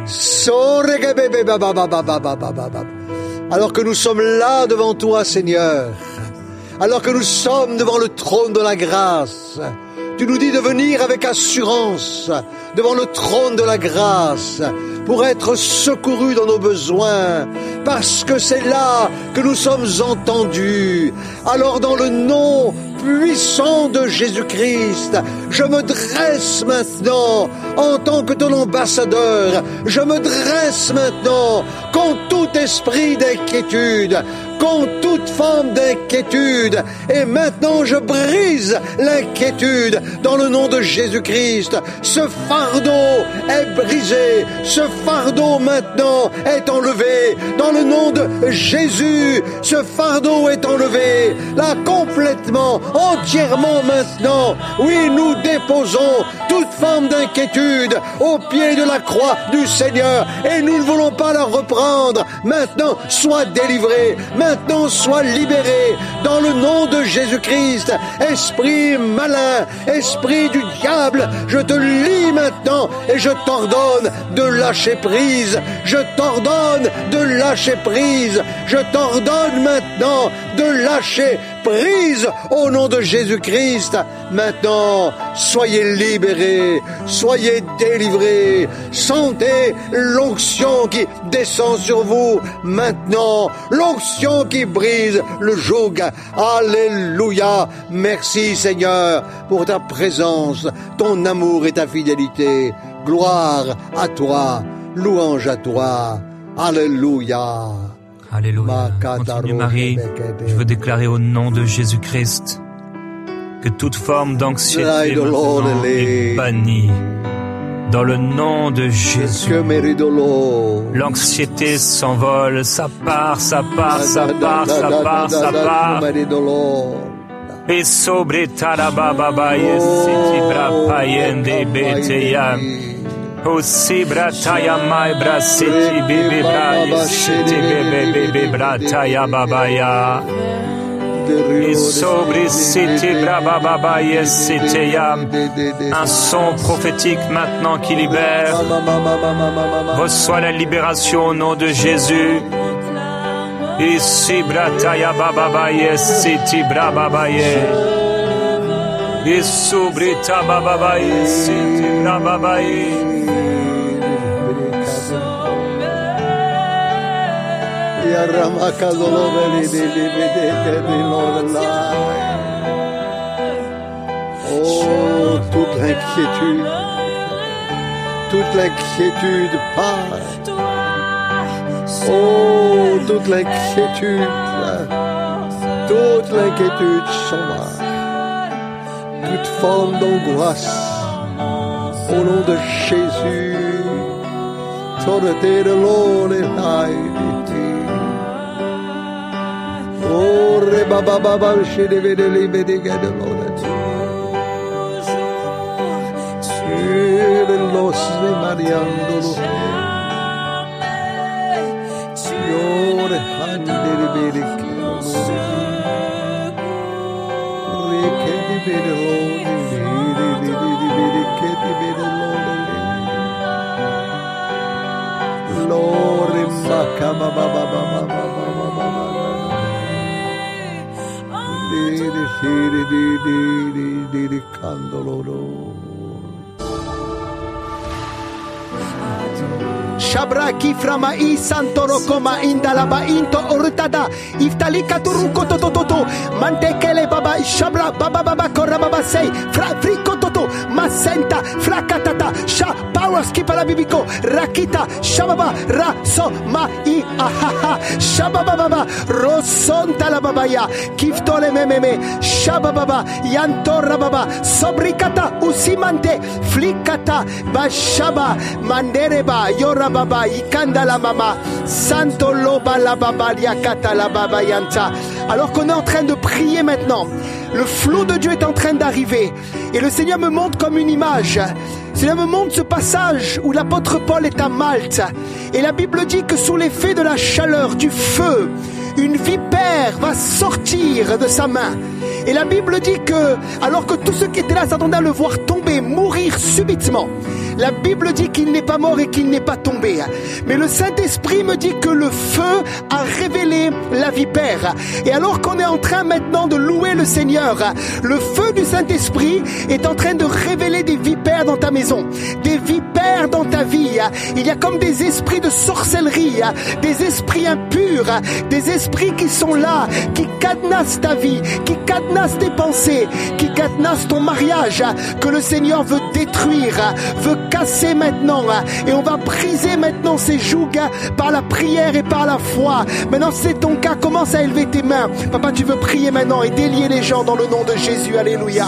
Sorege bebe bababababababab. Alors que nous sommes là devant toi, Seigneur, alors que nous sommes devant le trône de la grâce, tu nous dis de venir avec assurance devant le trône de la grâce pour être secourus dans nos besoins, parce que c'est là que nous sommes entendus. Alors dans le nom puissant de Jésus-Christ, je me dresse maintenant en tant que ton ambassadeur, je me dresse maintenant contre tout esprit d'inquiétude, contre toute forme d'inquiétude, et maintenant je brise l'inquiétude dans le nom de Jésus-Christ. Ce fardeau est brisé, ce fardeau maintenant est enlevé dans le nom de Jésus. Ce fardeau est enlevé là complètement, entièrement maintenant. Oui, nous déposons toute forme d'inquiétude au pied de la croix du Seigneur et nous ne voulons pas la reprendre. Maintenant, sois délivré, maintenant sois libéré dans le nom de Jésus-Christ. Esprit malin, esprit du diable, je te lie maintenant et je t'ordonne de lâcher prise. Je t'ordonne de lâcher prise. Je t'ordonne maintenant de lâcher prise au nom de Jésus-Christ. Maintenant, soyez libérés, soyez délivrés. Sentez l'onction qui descend sur vous maintenant, l'onction qui brise le joug. Alléluia. Merci Seigneur pour ta présence, ton amour et ta fidélité. Gloire à toi, louange à toi. Alléluia. Alléluia. Continue Marie, je veux déclarer au nom de Jésus-Christ que toute forme d'anxiété maintenant est bannie. Dans le nom de Jésus, l'anxiété s'envole, ça part, ça part, ça part, ça part, ça part. Et sobre tarababa yesitibra payende beteya. Osi brataya mai brasiti bebe bra yesiti bebe bebe brataya babaya. Et sobre siti bra baba yesiteya. Un son prophétique maintenant qui libère. Reçois la libération au nom de Jésus. Isi brataya baba yesiti bra baba ye. Isu brita baba yesiti bra baba ye. Oh, toute l'inquiétude, toute l'inquiétude part. Oh, toute l'inquiétude, toute l'inquiétude s'en va. Toute forme d'angoisse, au nom de Jésus, autorité de l'eau et l'aïdité. Oh, rebababa, chez les védélés, védégats de l'eau. Sur l'os de Mariando, Signore, handere bene che non che ti vede l'one, di di di vede che ti vede l'one. Lore macca ba ba ba ba ba ba ba ba ba. Di di di di di di di candolo. Shabra kiframa i santoro koma indalaba into ortada iftalika turuko tototo mantekele baba shabra baba baba korababa sei fra friko toto masenta frakatata sha power skipala bibiko rakita shababa ra so ma i ahaha shababa baba rosonta la baba ya kiftole mememe shababa baba yantora baba sobrikata usimante flikata bashaba mandereba yora baba ikanda la mama santo loba la baba liakata la baba yanta. Alors qu'on est en train de prier maintenant, le flot de Dieu est en train d'arriver et le Seigneur me montre comme une image. Le Seigneur me montre ce passage où l'apôtre Paul est à Malte et la Bible dit que sous l'effet de la chaleur, du feu, une vipère va sortir de sa main. Et la Bible dit que, alors que tous ceux qui étaient là s'attendaient à le voir tomber, mourir subitement, la Bible dit qu'il n'est pas mort et qu'il n'est pas tombé. Mais le Saint-Esprit me dit que le feu a révélé la vipère. Et alors qu'on est en train maintenant de louer le Seigneur, le feu du Saint-Esprit est en train de révéler des vipères dans ta maison, des vipères dans ta vie. Il y a comme des esprits de sorcellerie, des esprits impurs, des esprits qui sont là, qui cadenassent ta vie, qui cadenassent tes pensées, qui cadenassent ton mariage, que le Seigneur veut détruire, veut casser maintenant. Et on va briser maintenant ces jougs par la prière et par la foi. Maintenant, c'est ton cas, commence à élever tes mains. Papa, tu veux prier maintenant et délier les gens dans le nom de Jésus. Alléluia.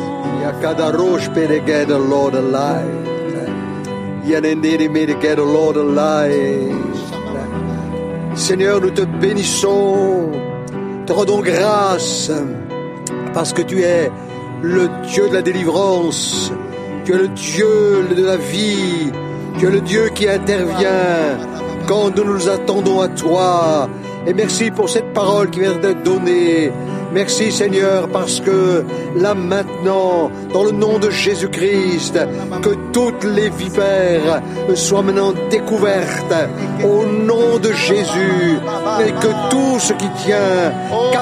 Seigneur, nous te bénissons, te rendons grâce parce que tu es le Dieu de la délivrance, tu es le Dieu de la vie, tu es le Dieu qui intervient quand nous nous attendons à toi. Et merci pour cette parole qui vient d'être donnée. Merci Seigneur, parce que là maintenant, dans le nom de Jésus-Christ, que toutes les vipères soient maintenant découvertes au nom de Jésus, et que tout ce qui tient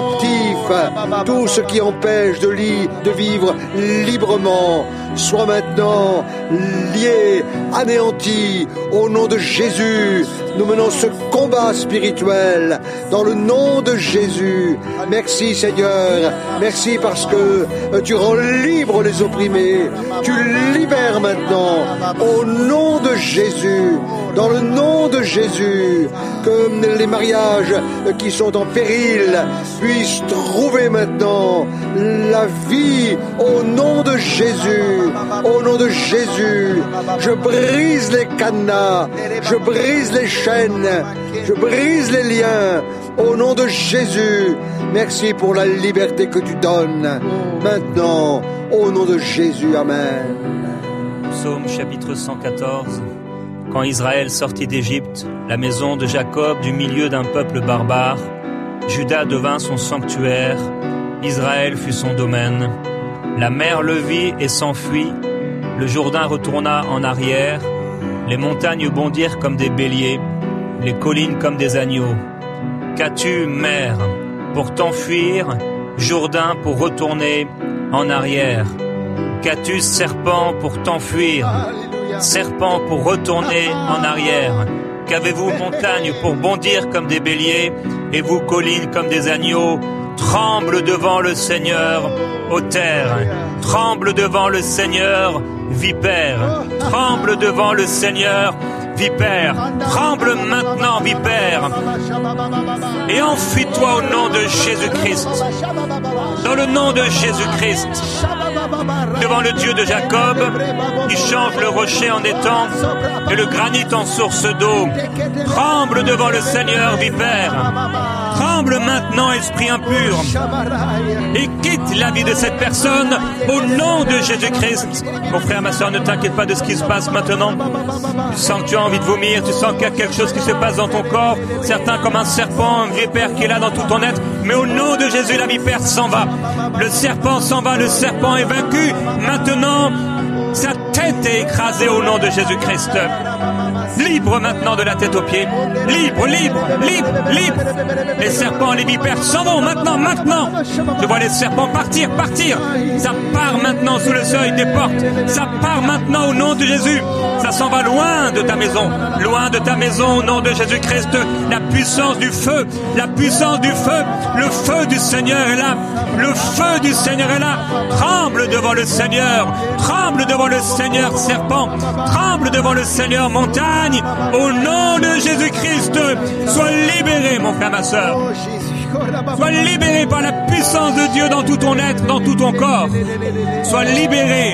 captif, tout ce qui empêche de, li- de vivre librement, soit maintenant lié, anéanti au nom de Jésus. Nous menons ce combat spirituel dans le nom de Jésus. Merci Seigneur, merci parce que tu rends libres les opprimés, tu libères maintenant au nom de Jésus, dans le nom de Jésus, que les mariages qui sont en péril puissent trouver maintenant la vie au nom de Jésus, au nom de Jésus. Je brise les cadenas, je brise les chaînes, je brise les liens au nom de Jésus. Merci pour la liberté que tu donnes maintenant au nom de Jésus. Amen. Psaume chapitre cent quatorze. Quand Israël sortit d'Égypte, la maison de Jacob du milieu d'un peuple barbare, Juda devint son sanctuaire, Israël fut son domaine. La mer le vit et s'enfuit, le Jourdain retourna en arrière, les montagnes bondirent comme des béliers, les collines comme des agneaux. Qu'as-tu, mer, pour t'enfuir, Jourdain pour retourner en arrière? Qu'as-tu, serpent, pour t'enfuir, serpent pour retourner en arrière? Qu'avez-vous, montagne, pour bondir comme des béliers, et vous, collines, comme des agneaux? Tremble devant le Seigneur, ô terre, tremble devant le Seigneur, vipère, tremble devant le Seigneur, vipère, tremble maintenant, vipère, et enfuis-toi au nom de Jésus-Christ, dans le nom de Jésus-Christ, devant le Dieu de Jacob, qui change le rocher en étang et le granit en source d'eau. Tremble devant le Seigneur, vipère, tremble maintenant, esprit impur, et quitte la vie de cette personne au nom de Jésus-Christ. Mon frère, ma soeur, ne t'inquiète pas de ce qui se passe maintenant. Tu sens que tu as envie de vomir, tu sens qu'il y a quelque chose qui se passe dans ton corps, certains comme un serpent, un vipère qui est là dans tout ton être, mais au nom de Jésus, la vipère s'en va. Le serpent s'en va, le serpent est vaincu. Maintenant, sa tête est écrasée au nom de Jésus-Christ. Libre maintenant de la tête aux pieds. Libre, libre, libre, libre. Les serpents, les vipères s'en vont maintenant, maintenant. Je vois les serpents partir, partir. Ça part maintenant sous le seuil des portes. Ça part maintenant au nom de Jésus. Ça s'en va loin de ta maison. Loin de ta maison au nom de Jésus-Christ. La puissance du feu, la puissance du feu. Le feu du Seigneur est là. Le feu du Seigneur est là. Tremble devant le Seigneur. Tremble devant le Seigneur, serpent. Tremble devant le Seigneur, montagne. Au nom de Jésus-Christ, sois libéré, mon frère, ma soeur. Sois libéré par la puissance de Dieu dans tout ton être, dans tout ton corps. Sois libéré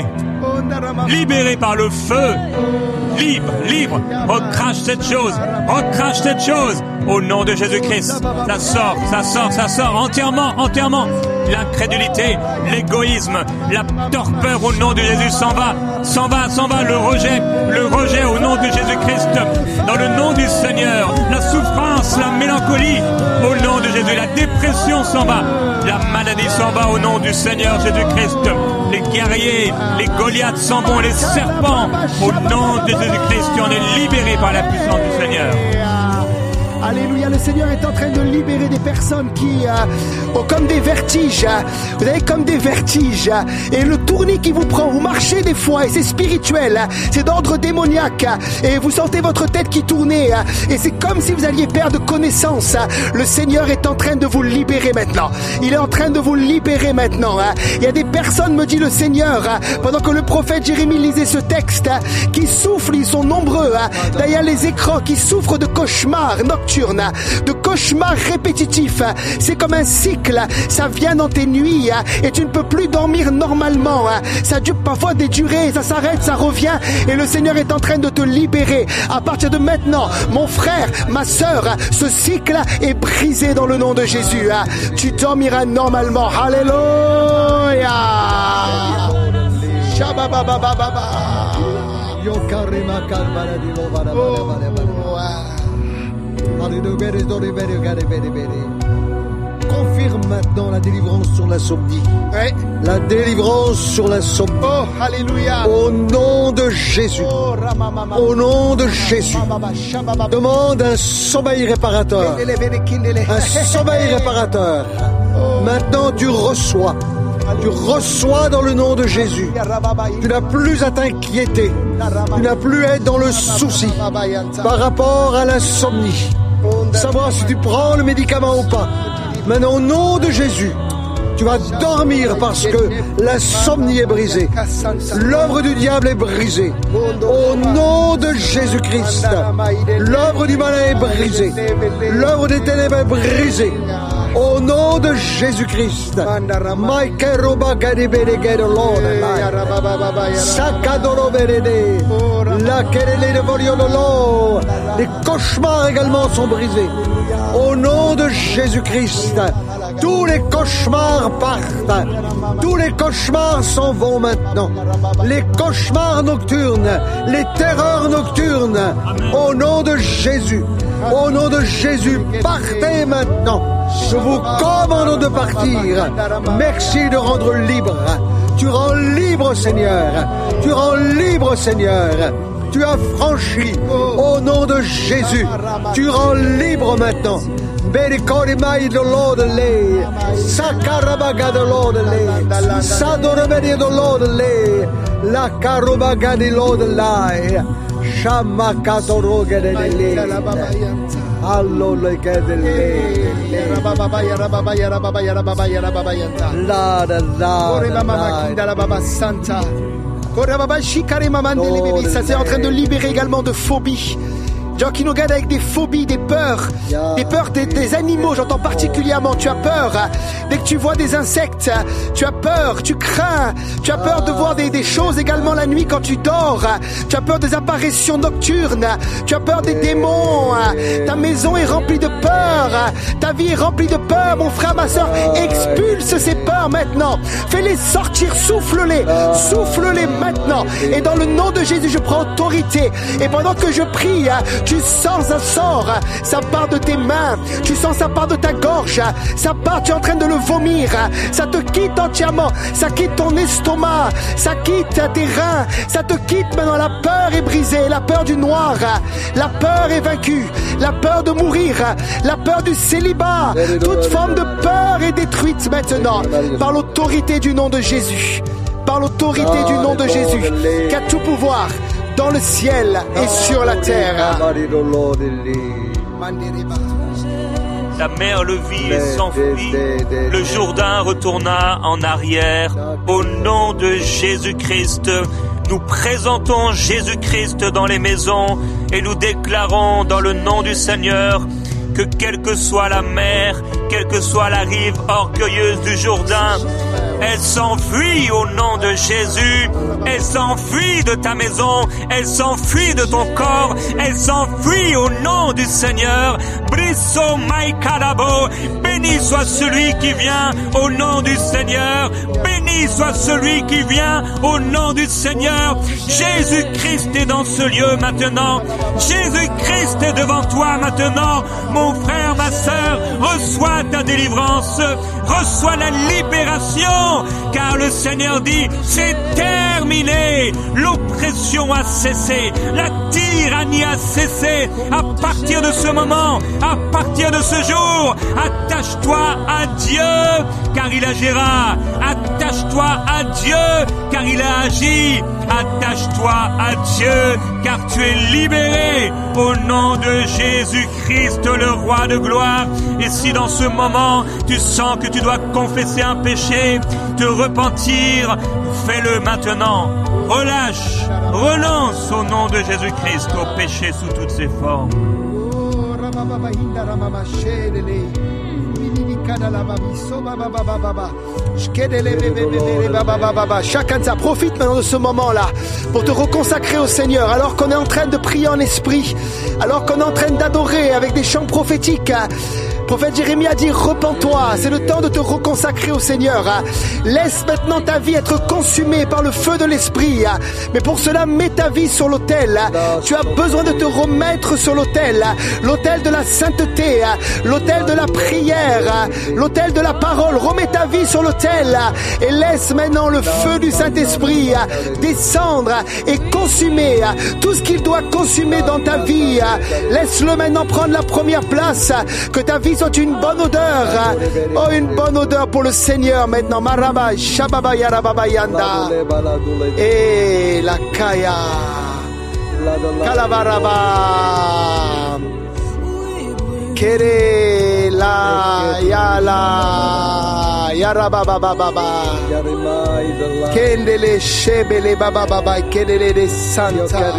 Libéré par le feu. Libre, libre. Recrache cette chose. Recrache cette chose. Au nom de Jésus-Christ. Ça sort, ça sort, ça sort. Entièrement, entièrement. L'incrédulité, l'égoïsme, la torpeur au nom de Jésus s'en va. S'en va, s'en va. Le rejet, le rejet au nom de Jésus-Christ. Dans le nom du Seigneur. La souffrance, la mélancolie. Au nom de Jésus. La dépression s'en va. La maladie s'en va au nom du Seigneur Jésus-Christ. Les guerriers, les Goliaths s'en vont, les serpents. Au nom de Jésus-Christ, tu en es libéré par la puissance du Seigneur. Alléluia, le Seigneur est en train de libérer des personnes qui euh, ont comme des vertiges. Vous avez comme des vertiges. Et le tournis qui vous prend, vous marchez des fois et c'est spirituel. C'est d'ordre démoniaque. Et vous sentez votre tête qui tourne. Et c'est comme si vous alliez perdre connaissance. Le Seigneur est en train de vous libérer maintenant. Il est en train de vous libérer maintenant. Il y a des personnes, me dit le Seigneur, pendant que le prophète Jérémie lisait ce texte, qui souffrent, ils sont nombreux, derrière les écrans, qui souffrent de cauchemars nocturnes, de cauchemars répétitifs. C'est comme un cycle, ça vient dans tes nuits et tu ne peux plus dormir normalement. Ça dure parfois des durées, ça s'arrête, ça revient et le Seigneur est en train de te libérer. À partir de maintenant, mon frère, ma sœur, ce cycle est brisé dans le nom de Jésus. Tu dormiras normalement. Alléluia. Confirme maintenant la délivrance sur l'insomnie. Ouais. La délivrance sur l'insomnie. Oh, alléluia. Au nom de Jésus. Oh, Au nom de Jésus. Demande un sommeil réparateur. Un sommeil réparateur. Maintenant tu reçois. Tu reçois dans le nom de Jésus. Tu n'as plus à t'inquiéter. Tu n'as plus à être dans le souci par rapport à l'insomnie. Savoir si tu prends le médicament ou pas. Maintenant, au nom de Jésus, tu vas dormir parce que l'insomnie est brisée. L'œuvre du diable est brisée. Au nom de Jésus-Christ, l'œuvre du malin est brisée. L'œuvre des ténèbres est brisée. Au nom de Jésus-Christ. Les cauchemars également sont brisés. Au nom de Jésus-Christ. Tous les cauchemars partent. Tous les cauchemars s'en vont maintenant. Les cauchemars nocturnes, les terreurs nocturnes. Au nom de Jésus. Au nom de Jésus, partez maintenant. Je vous commande de partir. Merci de rendre libre. Tu rends libre, Seigneur. Tu rends libre, Seigneur. Tu as franchi au nom de Jésus. Tu rends libre maintenant. Berikorimai de l'Ordele, Sakarabaga de l'Ordele, Sadorabedi de l'Ordele, La Karubaga de l'Ordele, Shamakatoroga de l'Ordele, Allo le Gadele, La da la Santa. Ça c'est en train de libérer également de phobies. Gens qui nous regardent avec des phobies, des peurs, des peurs des, des animaux, j'entends particulièrement, tu as peur. Dès que tu vois des insectes, tu as peur, tu crains, tu as peur de voir des, des choses également la nuit quand tu dors. Tu as peur des apparitions nocturnes, tu as peur des démons. Ta maison est remplie de peur, ta vie est remplie de peur, mon frère, ma soeur. Expulse ces peurs maintenant, fais-les sortir, souffle-les, souffle-les maintenant. Et dans le nom de Jésus, je prends autorité. Et pendant que je prie, tu sens ça sort, ça part de tes mains, tu sens ça part de ta gorge, ça part, tu es en train de le vomir, ça te quitte entièrement, ça quitte ton estomac, ça quitte tes reins, ça te quitte maintenant, la peur est brisée, la peur du noir, la peur est vaincue, la peur de mourir, la peur du célibat, toute forme de peur est détruite maintenant, par l'autorité du nom de Jésus, par l'autorité du nom de Jésus, qui a tout pouvoir, dans le ciel et sur la terre. La mer le vit et s'enfuit. Le Jourdain retourna en arrière. Au nom de Jésus-Christ, nous présentons Jésus-Christ dans les maisons et nous déclarons dans le nom du Seigneur que quelle que soit la mer, quelle que soit la rive orgueilleuse du Jourdain, Elle s'enfuit au nom de Jésus. Elle s'enfuit de ta maison. Elle s'enfuit de ton corps. Elle s'enfuit au nom du Seigneur. Brisso Maikarabo. Béni soit celui qui vient au nom du Seigneur. Béni soit celui qui vient au nom du Seigneur. Jésus-Christ est dans ce lieu maintenant. Jésus-Christ est devant toi maintenant. Mon frère, ma sœur, reçois ta délivrance. Reçois la libération. Car le Seigneur dit, c'est terminé. L'oppression a cessé. La tyrannie a cessé. À partir de ce moment, à partir de ce jour, attache-toi à Dieu, car il agira. Attache-toi à Dieu, car il a agi. Attache-toi à Dieu, car tu es libéré au nom de Jésus-Christ, le roi de gloire. Et si dans ce moment, tu sens que tu dois confesser un péché, te repentir, fais-le maintenant. Relâche, renonce au nom de Jésus-Christ au péché sous toutes ses formes. Chacun de ça, profite maintenant de ce moment-là pour te reconsacrer au Seigneur, alors qu'on est en train de prier en esprit, alors qu'on est en train d'adorer avec des chants prophétiques. Le prophète Jérémie a dit, repens-toi, c'est le temps de te reconsacrer au Seigneur. Laisse maintenant ta vie être consumée par le feu de l'esprit. Mais pour cela, mets ta vie sur l'autel. Tu as besoin de te remettre sur l'autel. L'autel de la sainteté, l'autel de la prière, l'autel de la parole. Remets ta vie sur l'autel et laisse maintenant le feu du Saint-Esprit descendre et consumer tout ce qu'il doit consumer dans ta vie. Laisse-le maintenant prendre la première place. Que ta vie soit une bonne odeur. Oh, une bonne odeur pour le Seigneur maintenant. Maraba, Shababa, Yarababa, Yanda. Et la Kaya. Kalabaraba. Kere la Yala. Yarababa Baba. Kendele Shebele Baba Baba. Kendele de Santa.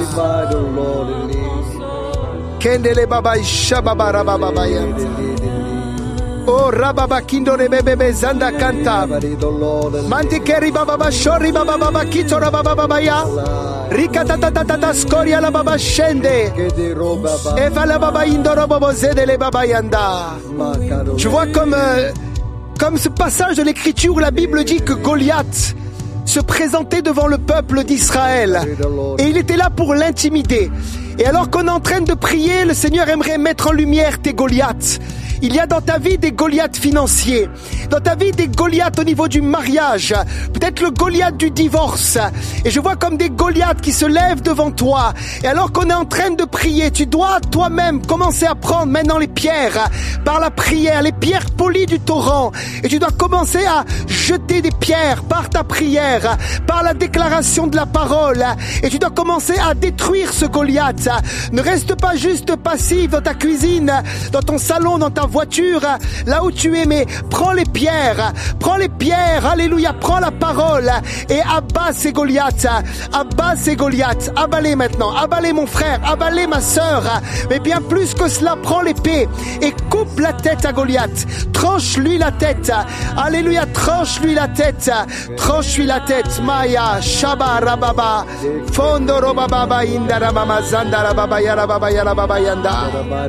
Kendele Baba Shababa Rababa Yanda. Oh Rababa Kindore Bebe Zanda Kanta. Mantikeri Baba Shori Baba Baba Kito Rababa Baba Ya. Rikatatatata Skoria la Baba Shende. Eva la Baba Indoro Bobo Zedele Baba Yanda. Je vois comme, euh, comme ce passage de l'écriture où la Bible dit que Goliath se présentait devant le peuple d'Israël. Et il était là pour l'intimider. Et alors qu'on est en train de prier, le Seigneur aimerait mettre en lumière tes Goliaths. Il y a dans ta vie des Goliaths financiers, dans ta vie des Goliaths au niveau du mariage, peut-être le Goliath du divorce. Et je vois comme des Goliaths qui se lèvent devant toi. Et alors qu'on est en train de prier, tu dois toi-même commencer à prendre maintenant les pierres par la prière, les pierres polies du torrent. Et tu dois commencer à jeter des pierres par ta prière, par la déclaration de la parole. Et tu dois commencer à détruire ce Goliath. Ne reste pas juste passif dans ta cuisine, dans ton salon, dans ta voiture, là où tu es, mais prends les pierres, prends les pierres, alléluia, prends la parole et abat ces Goliaths, abat ces Goliaths, abalez maintenant, abalez mon frère, abalez ma sœur, mais bien plus que cela, prends l'épée et coupe la tête à Goliath, tranche-lui la tête, alléluia, tranche-lui la tête, tranche-lui la tête, Maya, Shaba, Rababa, Fondo, Robaba, Indara, Mama, Zandara, Baba, Yara, Baba, Yara, Baba, Yanda.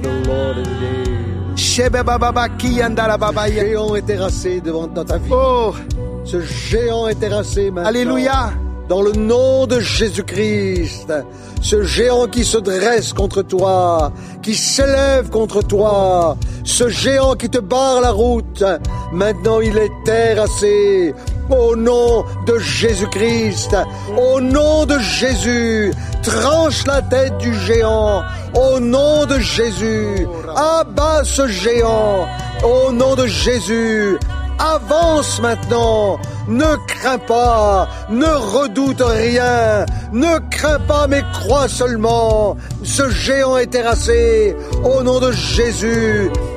Ce géant est terrassé devant ta vie. Oh. Ce géant est terrassé maintenant. Alléluia. Dans le nom de Jésus-Christ, ce géant qui se dresse contre toi, qui s'élève contre toi, ce géant qui te barre la route, maintenant il est terrassé. Au nom de Jésus-Christ, au nom de Jésus, tranche la tête du géant. Au nom de Jésus, abat ce géant. Au nom de Jésus, avance maintenant. Ne crains pas, ne redoute rien, ne crains pas mais crois seulement. Ce géant est terrassé. Au nom de Jésus,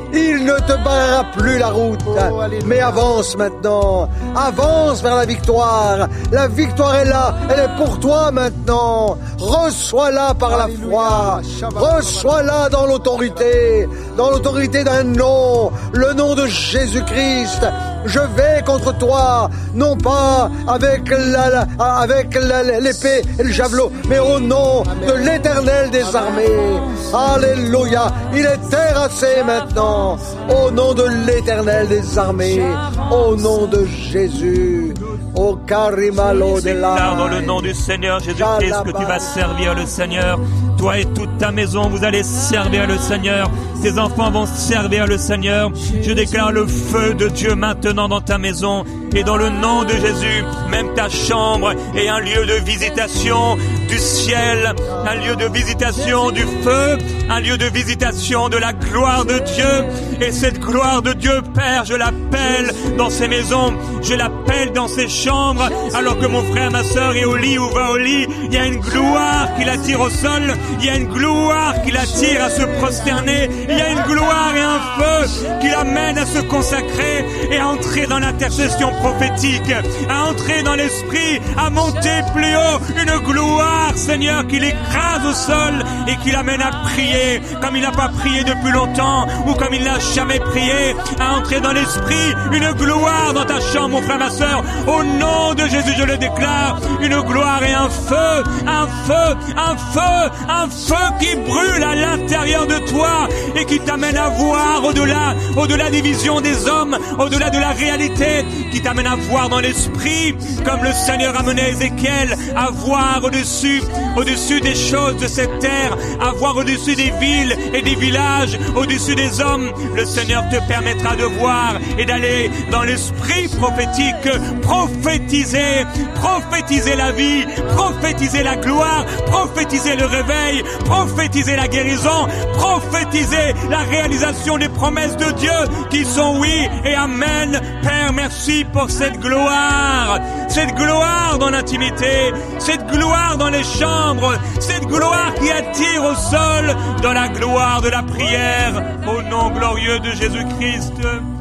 Il ne te barrera plus la route. Oh, mais avance maintenant. Avance vers la victoire. La victoire est là. Elle est pour toi maintenant. Reçois-la par la foi. Reçois-la dans l'autorité. Dans l'autorité d'un nom. Le nom de Jésus-Christ. Je vais contre toi, non pas avec la, la, avec la, l'épée et le javelot, mais au nom de l'Éternel des armées. Alléluia. Il est terrassé maintenant, au nom de l'Éternel des armées, au nom de Jésus. Au carimalo de la. Dans le nom du Seigneur Jésus-Christ que tu vas servir le Seigneur. Toi et toute ta maison, vous allez servir le Seigneur. Tes enfants vont servir le Seigneur. Je déclare le feu de Dieu maintenant dans ta maison. Et dans le nom de Jésus, même ta chambre est un lieu de visitation du ciel, un lieu de visitation du feu, un lieu de visitation de la gloire de Dieu. Et cette gloire de Dieu, Père, je l'appelle dans ces maisons, je l'appelle dans ces chambres. Alors que mon frère, ma sœur est au lit ou va au lit, il y a une gloire qui l'attire au sol, il y a une gloire qui l'attire à se prosterner, il y a une gloire et un feu qui l'amène à se consacrer et à entrer dans l'intercession prophétique, à entrer dans l'esprit, à monter plus haut, une gloire, Seigneur, qui l'écrase au sol et qui l'amène à prier comme il n'a pas prié depuis longtemps ou comme il n'a jamais prié, à entrer dans l'esprit, une gloire dans ta chambre, mon frère, ma sœur. Au nom de Jésus, je le déclare, une gloire et un feu, un feu, un feu, un feu qui brûle à l'intérieur de toi et qui t'amène à voir au-delà, au-delà des visions des hommes, au-delà de la réalité, qui t'amène à voir dans l'esprit, comme le Seigneur a mené Ézéchiel à voir au-dessus, au-dessus des choses de cette terre, à voir au-dessus des villes et des villages, au-dessus des hommes. Le Seigneur te permettra de voir et d'aller dans l'esprit prophétique, prophétiser, prophétiser la vie, prophétiser la gloire, prophétiser le réveil, prophétiser la guérison, prophétiser la réalisation des promesses de Dieu qui sont oui et amen. Père, merci pour cette gloire, cette gloire dans l'intimité, cette gloire dans les chambres, cette gloire qui attire au sol, dans la gloire de la prière, au nom glorieux de Jésus-Christ.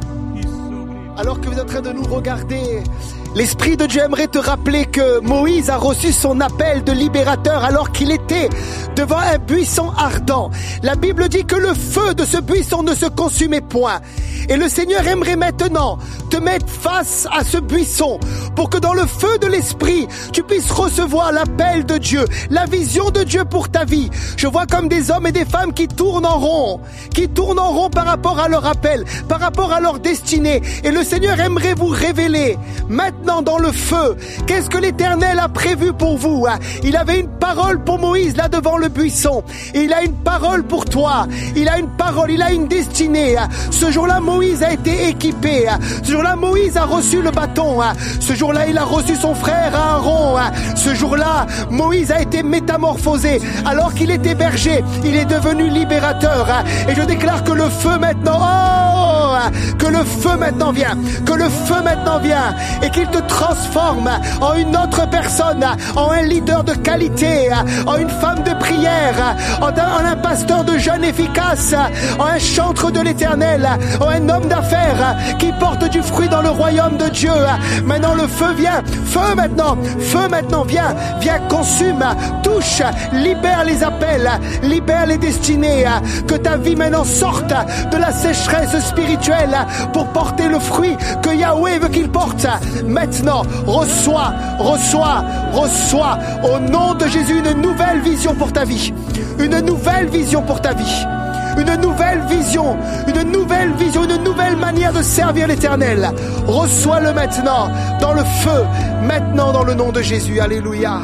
Alors que vous êtes en train de nous regarder, l'Esprit de Dieu aimerait te rappeler que Moïse a reçu son appel de libérateur alors qu'il était devant un buisson ardent. La Bible dit que le feu de ce buisson ne se consumait point. Et le Seigneur aimerait maintenant te mettre face à ce buisson pour que dans le feu de l'Esprit, tu puisses recevoir l'appel de Dieu, la vision de Dieu pour ta vie. Je vois comme des hommes et des femmes qui tournent en rond, qui tournent en rond par rapport à leur appel, par rapport à leur destinée. Et le Seigneur aimerait vous révéler maintenant dans le feu qu'est-ce que l'Éternel a prévu pour vous. Il avait une parole pour Moïse là devant le buisson. Et il a une parole pour toi. Il a une parole, il a une destinée. Ce jour-là, Moïse a été équipé. Ce jour-là, Moïse a reçu le bâton. Ce jour-là, il a reçu son frère Aaron. Ce jour-là, Moïse a été métamorphosé. Alors qu'il était berger, il est devenu libérateur. Et je déclare que le feu maintenant, oh, que le feu maintenant vient, que le feu maintenant vient et qu'il te transforme en une autre personne, en un leader de qualité, en une femme de prière, en un, en un pasteur de jeûne efficace, en un chantre de l'Éternel, en un homme d'affaires qui porte du fruit dans le royaume de Dieu. Maintenant le feu vient, feu maintenant, feu maintenant, viens, viens, consume, touche, libère les appels, libère les destinées, que ta vie maintenant sorte de la sécheresse spirituelle pour porter le fruit que Yahweh veut qu'il porte. Maintenant, reçois, reçois, reçois au nom de Jésus une nouvelle vision pour ta vie, une nouvelle vision pour ta vie. Une nouvelle vision, une nouvelle vision, une nouvelle manière de servir l'Éternel. Reçois-le maintenant dans le feu, maintenant dans le nom de Jésus. Alléluia.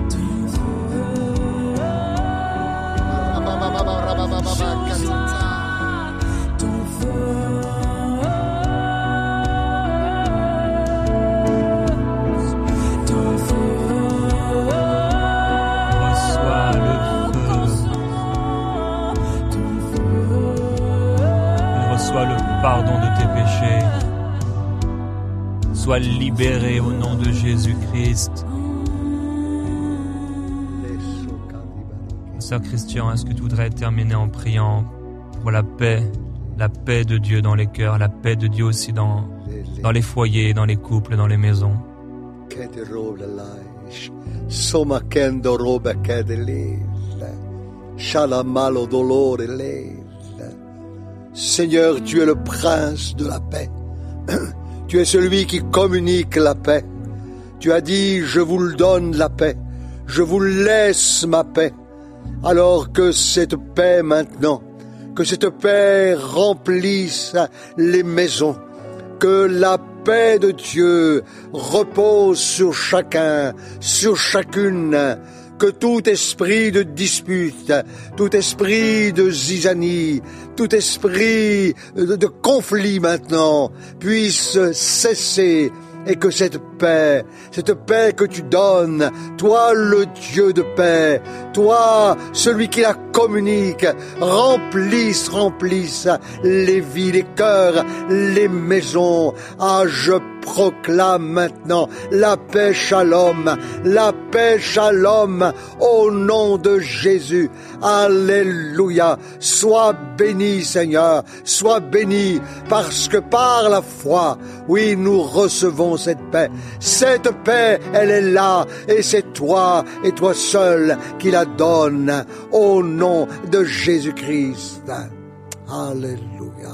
Pardon de tes péchés. Sois libéré au nom de Jésus-Christ. Sœur Christian, est-ce que tu voudrais terminer en priant pour la paix la paix de Dieu dans les cœurs, la paix de Dieu aussi dans, dans les foyers, dans les couples, dans les maisons. Seigneur, tu es le prince de la paix. Tu es celui qui communique la paix. Tu as dit, je vous le donne la paix. Je vous laisse ma paix. Alors que cette paix maintenant, que cette paix remplisse les maisons, que la paix de Dieu repose sur chacun, sur chacune, que tout esprit de dispute, tout esprit de zizanie, tout esprit de, de conflit maintenant puisse cesser et que cette paix, cette paix que tu donnes, toi le Dieu de paix, toi celui qui la communique, remplisse, remplisse les vies, les cœurs, les maisons. Ah, je proclame maintenant la paix shalom, la paix shalom au nom de Jésus. Alléluia. Sois béni, Seigneur, sois béni parce que par la foi, oui, nous recevons cette paix. Cette paix, elle est là et c'est toi et toi seul qui la donne au nom de Jésus-Christ. Alléluia.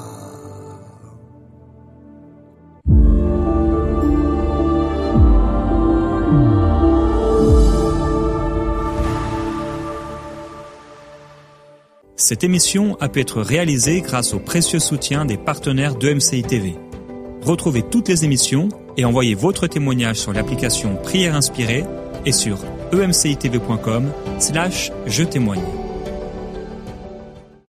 Cette émission a pu être réalisée grâce au précieux soutien des partenaires d'E M C I T V. Retrouvez toutes les émissions et envoyez votre témoignage sur l'application Prière Inspirée et sur e m c i t v point com slash je témoigne.